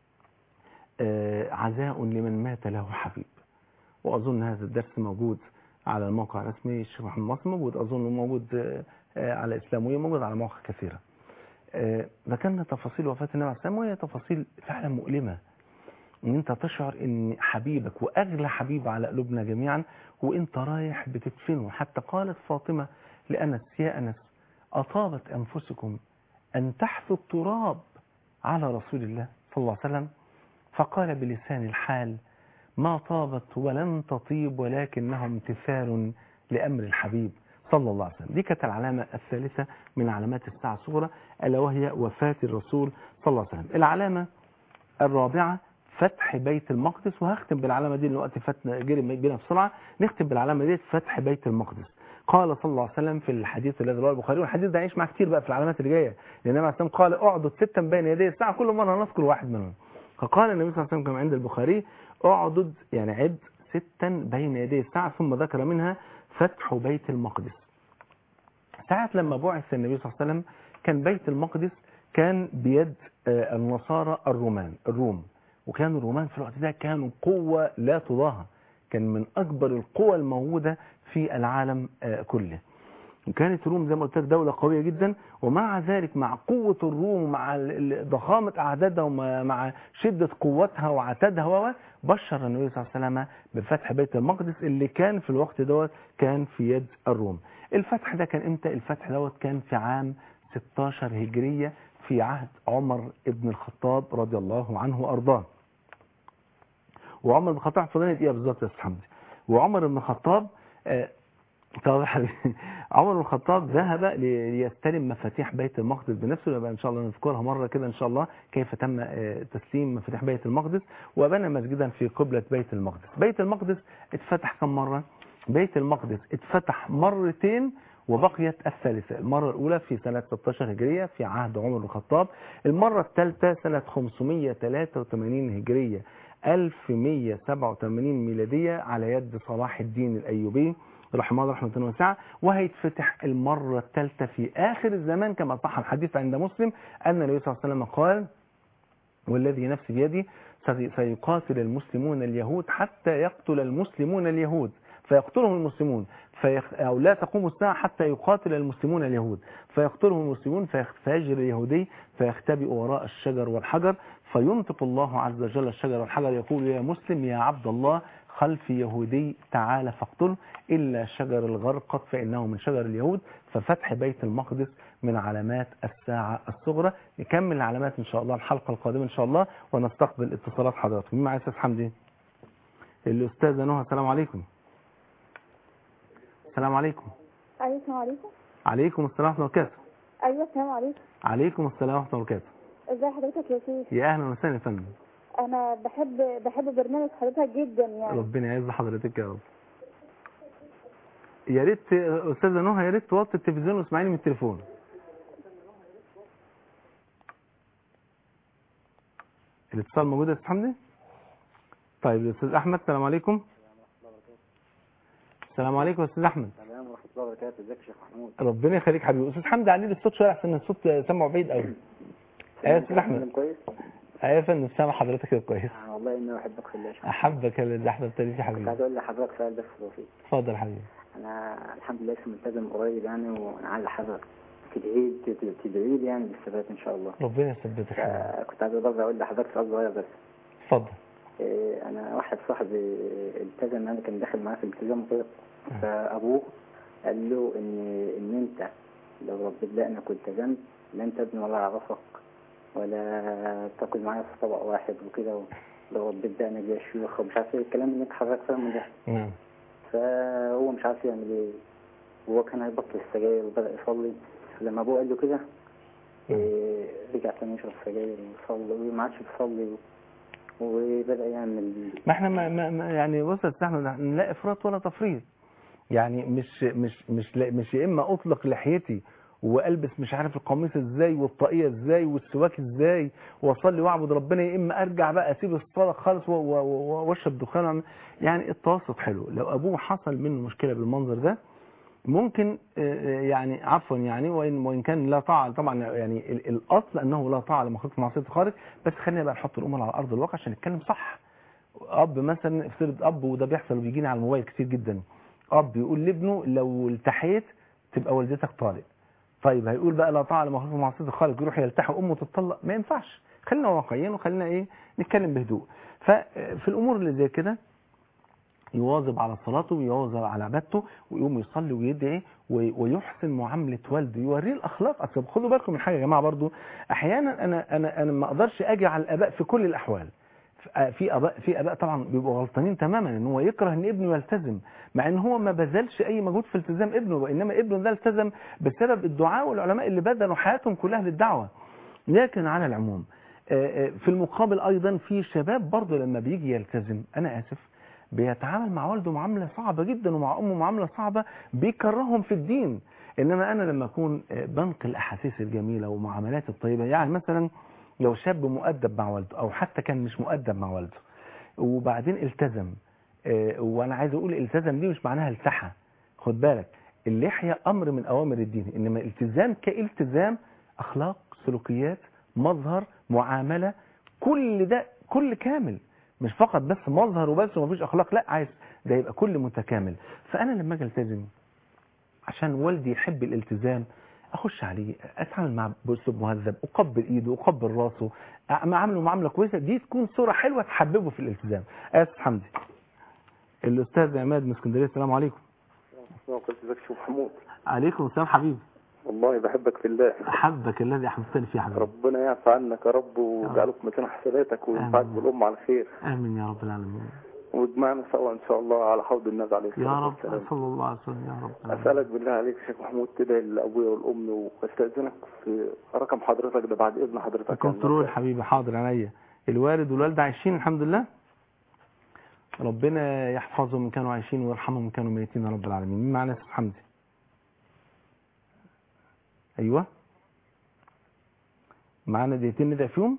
آه، عزاء لمن مات له حبيب، وأظن هذا الدرس موجود على الموقع الرسمي الشيخ محمد مصر، موجود أظن موجود آه، آه، على إسلامية، موجود على مواقع كثيرة. آه، ذكرنا تفاصيل وفاة النبي عليه السلام، وهي تفاصيل فعلا مؤلمة، ان انت تشعر ان حبيبك واغلى حبيب على قلوبنا جميعا وانت رايح بتدفنه. حتى قالت فاطمة لأنس: يا أنس، أطابت أنفسكم أن تحثوا التراب على رسول الله صلى الله عليه وسلم؟ فقال بلسان الحال: ما طابت ولن تطيب، ولكنه امتثال لأمر الحبيب صلى الله عليه وسلم. دي كانت العلامة الثالثة من علامات الساعة الصغرى، ألا وهي وفاة الرسول صلى الله عليه وسلم. العلامة الرابعة فتح بيت المقدس، وهختم بالعلامة دي الوقت فاتنا جري بينا بسرعة. نختم بالعلامة دي فتح بيت المقدس. قال صلى الله عليه وسلم في الحديث الذي رواه البخاري، والحديث ده عايش معاه كتير بقى في العلامات اللي جايه، لان النبي عليه الصلاه والسلام قال: اعدد ستا بين يدي الساعه، كل مره نذكر واحد منهم. فقال النبي صلى الله عليه وسلم كما عند البخاري: اعدد يعني عد ستا بين يدي الساعه، ثم ذكر منها فتح بيت المقدس. ساعة لما بعث النبي صلى الله عليه وسلم كان بيت المقدس كان بيد النصارى الرومان الروم، وكانوا الرومان في الوقت ده كانوا قوة لا تضاهى، كان من أكبر القوى الموجودة في العالم كله. وكانت الروم زي ما قلت لك دولة قوية جدا، ومع ذلك مع قوة الروم ومع ضخامة أعدادها ومع شدة قوتها وعتادها، بشر النبي صلى الله عليه وسلم بفتح بيت المقدس اللي كان في الوقت دوت كان في يد الروم. الفتح ده كان امتى؟ الفتح دوت كان في عام ستاشر هجرية في عهد عمر بن الخطاب رضي الله عنه وأرضاه. وعمر بن الخطاب فضلت ايه بالظبط يا استاذ حمدي؟ وعمر بن الخطاب آه طبعا عمر بن الخطاب ذهب ليستلم مفاتيح بيت المقدس بنفسه، يبقى ان شاء الله نذكرها مره كده ان شاء الله كيف تم تسليم مفاتيح بيت المقدس. وبنى مسجدا في قبلة بيت المقدس. بيت المقدس اتفتح كم مره؟ بيت المقدس اتفتح مرتين وبقيت الثالثة. المرة الأولى في سنة ستاشر هجرية في عهد عمر بن الخطاب، المرة الثالثة سنة خمسمية وثلاثة وثمانين هجرية ألف ومية وسبعة وثمانين ميلادية على يد صلاح الدين الأيوبي رحمه الله رحمة واسعة. وهيتفتح المرة الثالثة في آخر الزمان كما صح الحديث عند مسلم أن النبي صلى الله عليه وسلم قال: والذي نفسي بيدي سيقاتل المسلمون اليهود حتى يقتل المسلمون اليهود فيقتلهم المسلمون فيخ... أو لا تقوم الساعة حتى يقاتل المسلمون اليهود فيقتلهم المسلمون فيجري اليهودي فيختبئ وراء الشجر والحجر فينطق الله عز وجل الشجر والحجر يقول: يا مسلم يا عبد الله خلف يهودي تعال فاقتله إلا شجر الغرقد فإنه من شجر اليهود. ففتح بيت المقدس من علامات الساعة الصغرى. نكمل العلامات إن شاء الله الحلقة القادمة إن شاء الله، ونستقبل اتصالات حضراتكم. مين معايا يا أستاذ حمدي؟ الأستاذة نهى. السلام عليكم. السلام عليكم. أيوة السلام عليكم. عليكم السلام ورحمة الله وبركاته. أيوة السلام عليكم. عليكم السلام ورحمة الله وبركاته. ازي حضرتك يا شيخ؟ يا أهلا وسهلا يا فندم. أنا بحب بحب برنامج حضرتك جدا يعني. ربنا يعز حضرتك يا رب. يا ريت أستاذة نهى يا ريت توطي التلفزيون واسمعيني من التليفون. الاتصال موجود يا أستاذ حمدي؟ طيب الأستاذ أحمد. السلام عليكم. السلام عليكم يا أستاذ أحمد. السلام ورحمة الله وبركاته. ازيك يا شيخ محمود؟ ربنا يخليك حبيبي. أستاذ حمدي علي الصوت شوية أحسن الصوت سمعه بعيد قوي. أيوة يا أستاذ أحمد. كويس؟ أيوة يا فندم سامع حضرتك كده كويس. آه والله إني أحبك في الله. أحبك اللي أحببتني فيه كنت حبيبي. عايز أقول لحضرتك سؤال بس بسيط. اتفضل حبيبي. أنا الحمد لله لسه ملتزم قريب يعني، وأنا عايز حضرتك تدعي تدعي لي يعني بالثبات إن شاء الله. ربنا يثبتك حبيبي. كنت عايز برضه أقول لحضرتك سؤال صغير بس. اتفضل. إيه أنا واحد صاحبي التزم، أنا كان داخل معاه في الالتزام وكده، فأبوه قال له إن إن أنت لو ربيت دقنك والتزمت لن تبني ولا أعرفك ولا تاكل معايا في طبق واحد وكده، لو ربيت دقنك زي الشيوخ ومش عارف ايه الكلام اللي انت حضرتك فاهمه ده. نعم. فهو مش عارف يعمل ايه، وهو كان هيبطل السجاير وبدأ يصلي. لما ابوه قال له كده إيه رجع تاني يشرب سجاير ويصلي وما عادش بيصلي وبدأ يعمل. ما احنا ما ما يعني بص يا استاذ احمد، لا افراط ولا تفريط. يعني مش مش مش مش يا اما اطلق لحيتي والبس مش عارف القميص ازاي والطاقيه ازاي والسواك ازاي واصلي واعبد ربنا، يا اما ارجع بقى اسيب الصلاه خالص واشرب دخان. يعني التوسط حلو. لو ابوه حصل منه مشكله بالمنظر ده ممكن يعني عفوا يعني وإن, وإن كان لا طاعة طبعا، يعني الأصل أنه لا طاعة لمخلوق في معصية الخالق، بس خلينا بقى نحط الأمور على أرض الواقع عشان نتكلم صح. أب مثلا افترض أب، وده بيحصل وبيجيني على الموبايل كتير جدا، أب يقول لابنه لو التحيت تبقى والدتك طالق. طيب هيقول بقى لا طاعة لمخلوق في معصية الخالق، يروح يلتحق أمه تتطلق؟ ما ينفعش. خلينا واقعيين وخلينا إيه نتكلم بهدوء. ففي الأمور اللي زي كده يواظب على صلاته ويواظب على عبادته ويقوم يصلي ويدعي ويحسن معاملة والده، يوريه الأخلاق. أصل خدوا بالكم من حاجة يا جماعة برضو، أحيانا أنا أنا أنا ما أقدرش أجي على الآباء في كل الأحوال. في آباء في آباء طبعا بيبقوا غلطانين تماما إن هو يكره إن ابنه يلتزم، مع إن هو ما بذلش أي مجهود في التزام ابنه، وإنما ابنه ده التزم بسبب الدعاء والعلماء اللي بذلوا حياتهم كلها للدعوة. لكن على العموم في المقابل أيضا في شباب برضو لما بيجي يلتزم، أنا آسف، بيتعامل مع والده معاملة صعبة جدا ومع أمه معاملة صعبة، بيكرههم في الدين. إنما أنا لما أكون بنقل الأحاسيس الجميلة ومعاملات الطيبة، يعني مثلا لو شاب مؤدب مع والده أو حتى كان مش مؤدب مع والده وبعدين التزم، وأنا عايز أقول التزم دي مش معناها التحى، خد بالك، اللحية أمر من أوامر الدين، إنما الالتزام كالتزام أخلاق، سلوكيات، مظهر، معاملة، كل ده كل كامل، مش فقط بس مظهر وبس ومفيش اخلاق، لا، عايز ده يبقى كل متكامل. فانا لما اجي التزم عشان والدي يحب الالتزام، اخش عليه اتعامل معه باسلوب مهذب، اقبل ايده، اقبل راسه، اعامله معامله كويسه، دي تكون صوره حلوه تحببه في الالتزام. اسف حمدي. الاستاذ عماد من اسكندريه، السلام عليكم. ازيك يا شيخ محمود؟ عليكم السلام حبيبي. والله بحبك في الله. احبك الذي احببتني فيه يا حبيبي. ربنا يعفى عنك يا رب ويجعله في مكان حسناتك وينفعك بالامه على خير. امين يا رب العالمين. واجمعنا سوا ان شاء الله على حوض النبي عليه الصلاه والسلام. يا رب صلى الله عليه وسلم. يا رب العالمين. اسالك بالله عليك يا شيخ محمود تدعي لابويا والام، واستاذنك في رقم حضرتك ده بعد اذن حضرتك. كنترول حبيبي، حاضر عينيا. الوالد والوالده عايشين الحمد لله، ربنا يحفظهم من كانوا عايشين ويرحمهم من كانوا ميتين يا رب العالمين. مين معنا؟ استاذ حمدي. ايوه معانا دقيقتين ندعي فيهم.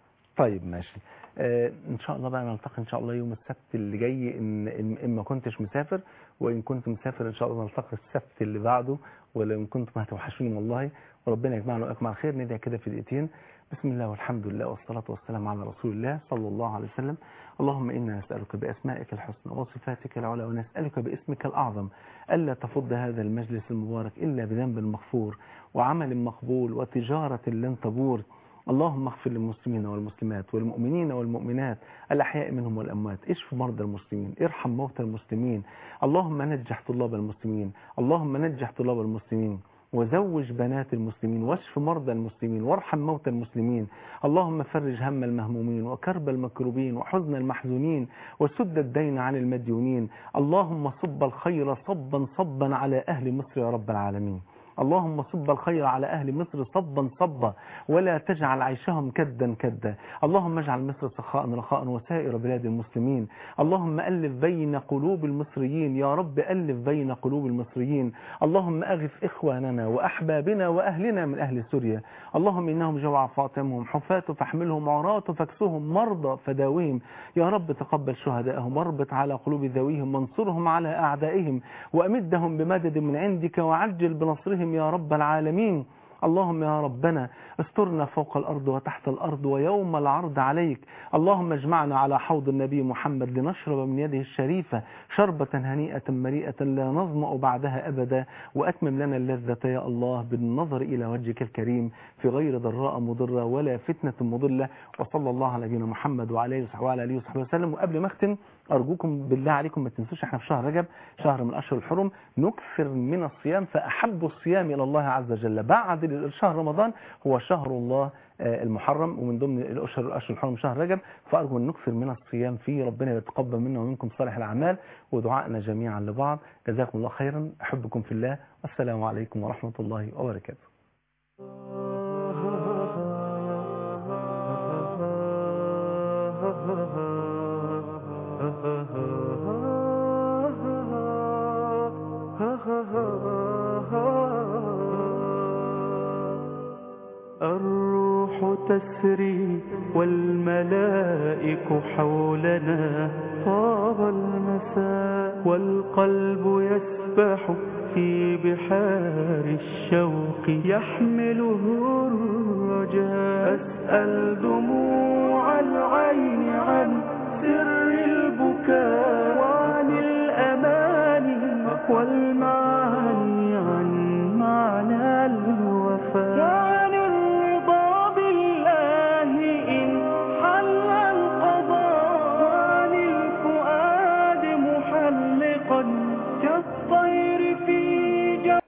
طيب ماشي. آه ان شاء الله بقى نلتقي ان شاء الله يوم السبت اللي جاي، ان ان, إن ما كنتش مسافر، وان كنت مسافر ان شاء الله نلتقي السبت اللي بعده، ولو كنتم هتوحشوني والله، وربنا يجمعنا واياكم على خير. ندعي كده في دقيقتين. بسم الله والحمد لله والصلاة والسلام على رسول الله صلى الله عليه وسلم. اللهم إنا نسألك بأسمائك الحسنى وصفاتك العلى، ونسألك باسمك الأعظم ألا تفض هذا المجلس المبارك إلا بذنب مغفور وعمل مقبول وتجارة لن تبور. اللهم اغفر للمسلمين والمسلمات والمؤمنين والمؤمنات الأحياء منهم والأموات، اشف مرضى المسلمين، ارحم موتى المسلمين، اللهم نجح طلاب المسلمين، اللهم نجح طلاب المسلمين، وزوج بنات المسلمين، واشف مرضى المسلمين، وارحم موتى المسلمين، اللهم فرج هم المهمومين وكرب المكروبين وحزن المحزونين وسد الدين عن المديونين، اللهم صب الخير صبا صبا على أهل مصر يا رب العالمين، اللهم صب الخير على أهل مصر صبا صبا ولا تجعل عيشهم كدا كدا، اللهم اجعل مصر سخاء رخاء وسائر بلاد المسلمين، اللهم ألف بين قلوب المصريين يا رب، ألف بين قلوب المصريين، اللهم أغث إخواننا وأحبابنا وأهلنا من أهل سوريا، اللهم إنهم جوع فاطمهم، حفاة فاحملهم، عراة فاكسهم، مرضى فداوهم، يا رب تقبل شهدائهم، واربط على قلوب ذويهم، وانصرهم على أعدائهم، وأمدهم بمدد من عندك، وعجل بنصرهم يا رب العالمين. اللهم يا ربنا استرنا فوق الأرض وتحت الأرض ويوم العرض عليك، اللهم اجمعنا على حوض النبي محمد لنشرب من يده الشريفة شربة هنيئة مريئة لا نظمأ بعدها أبدا، وأتمم لنا اللذة يا الله بالنظر إلى وجهك الكريم في غير ضراء مضرة ولا فتنة مضلة. وصلى الله على نبينا محمد وعلى آله وصحبه وسلم. وقبل ما أختم أرجوكم بالله عليكم ما تنسوش احنا في شهر رجب، شهر من أشهر الحرم، نكثر من الصيام، فأحب الصيام إلى الله عز وجل بعد شهر رمضان هو شهر الله المحرم، ومن ضمن الأشهر الأشهر الحرم شهر رجب، فأرجو أن نكثر من الصيام فيه، ربنا يتقبل منا ومنكم صالح الأعمال، ودعائنا جميعا لبعض. جزاكم الله خيرا، أحبكم في الله، والسلام عليكم ورحمة الله وبركاته. الروح تسري والملائك حولنا، طاب المساء والقلب يسبح في بحار الشوق يحمله الرجاء أسأل دموع العين عن سر البكاء وعن الأماني والمعاني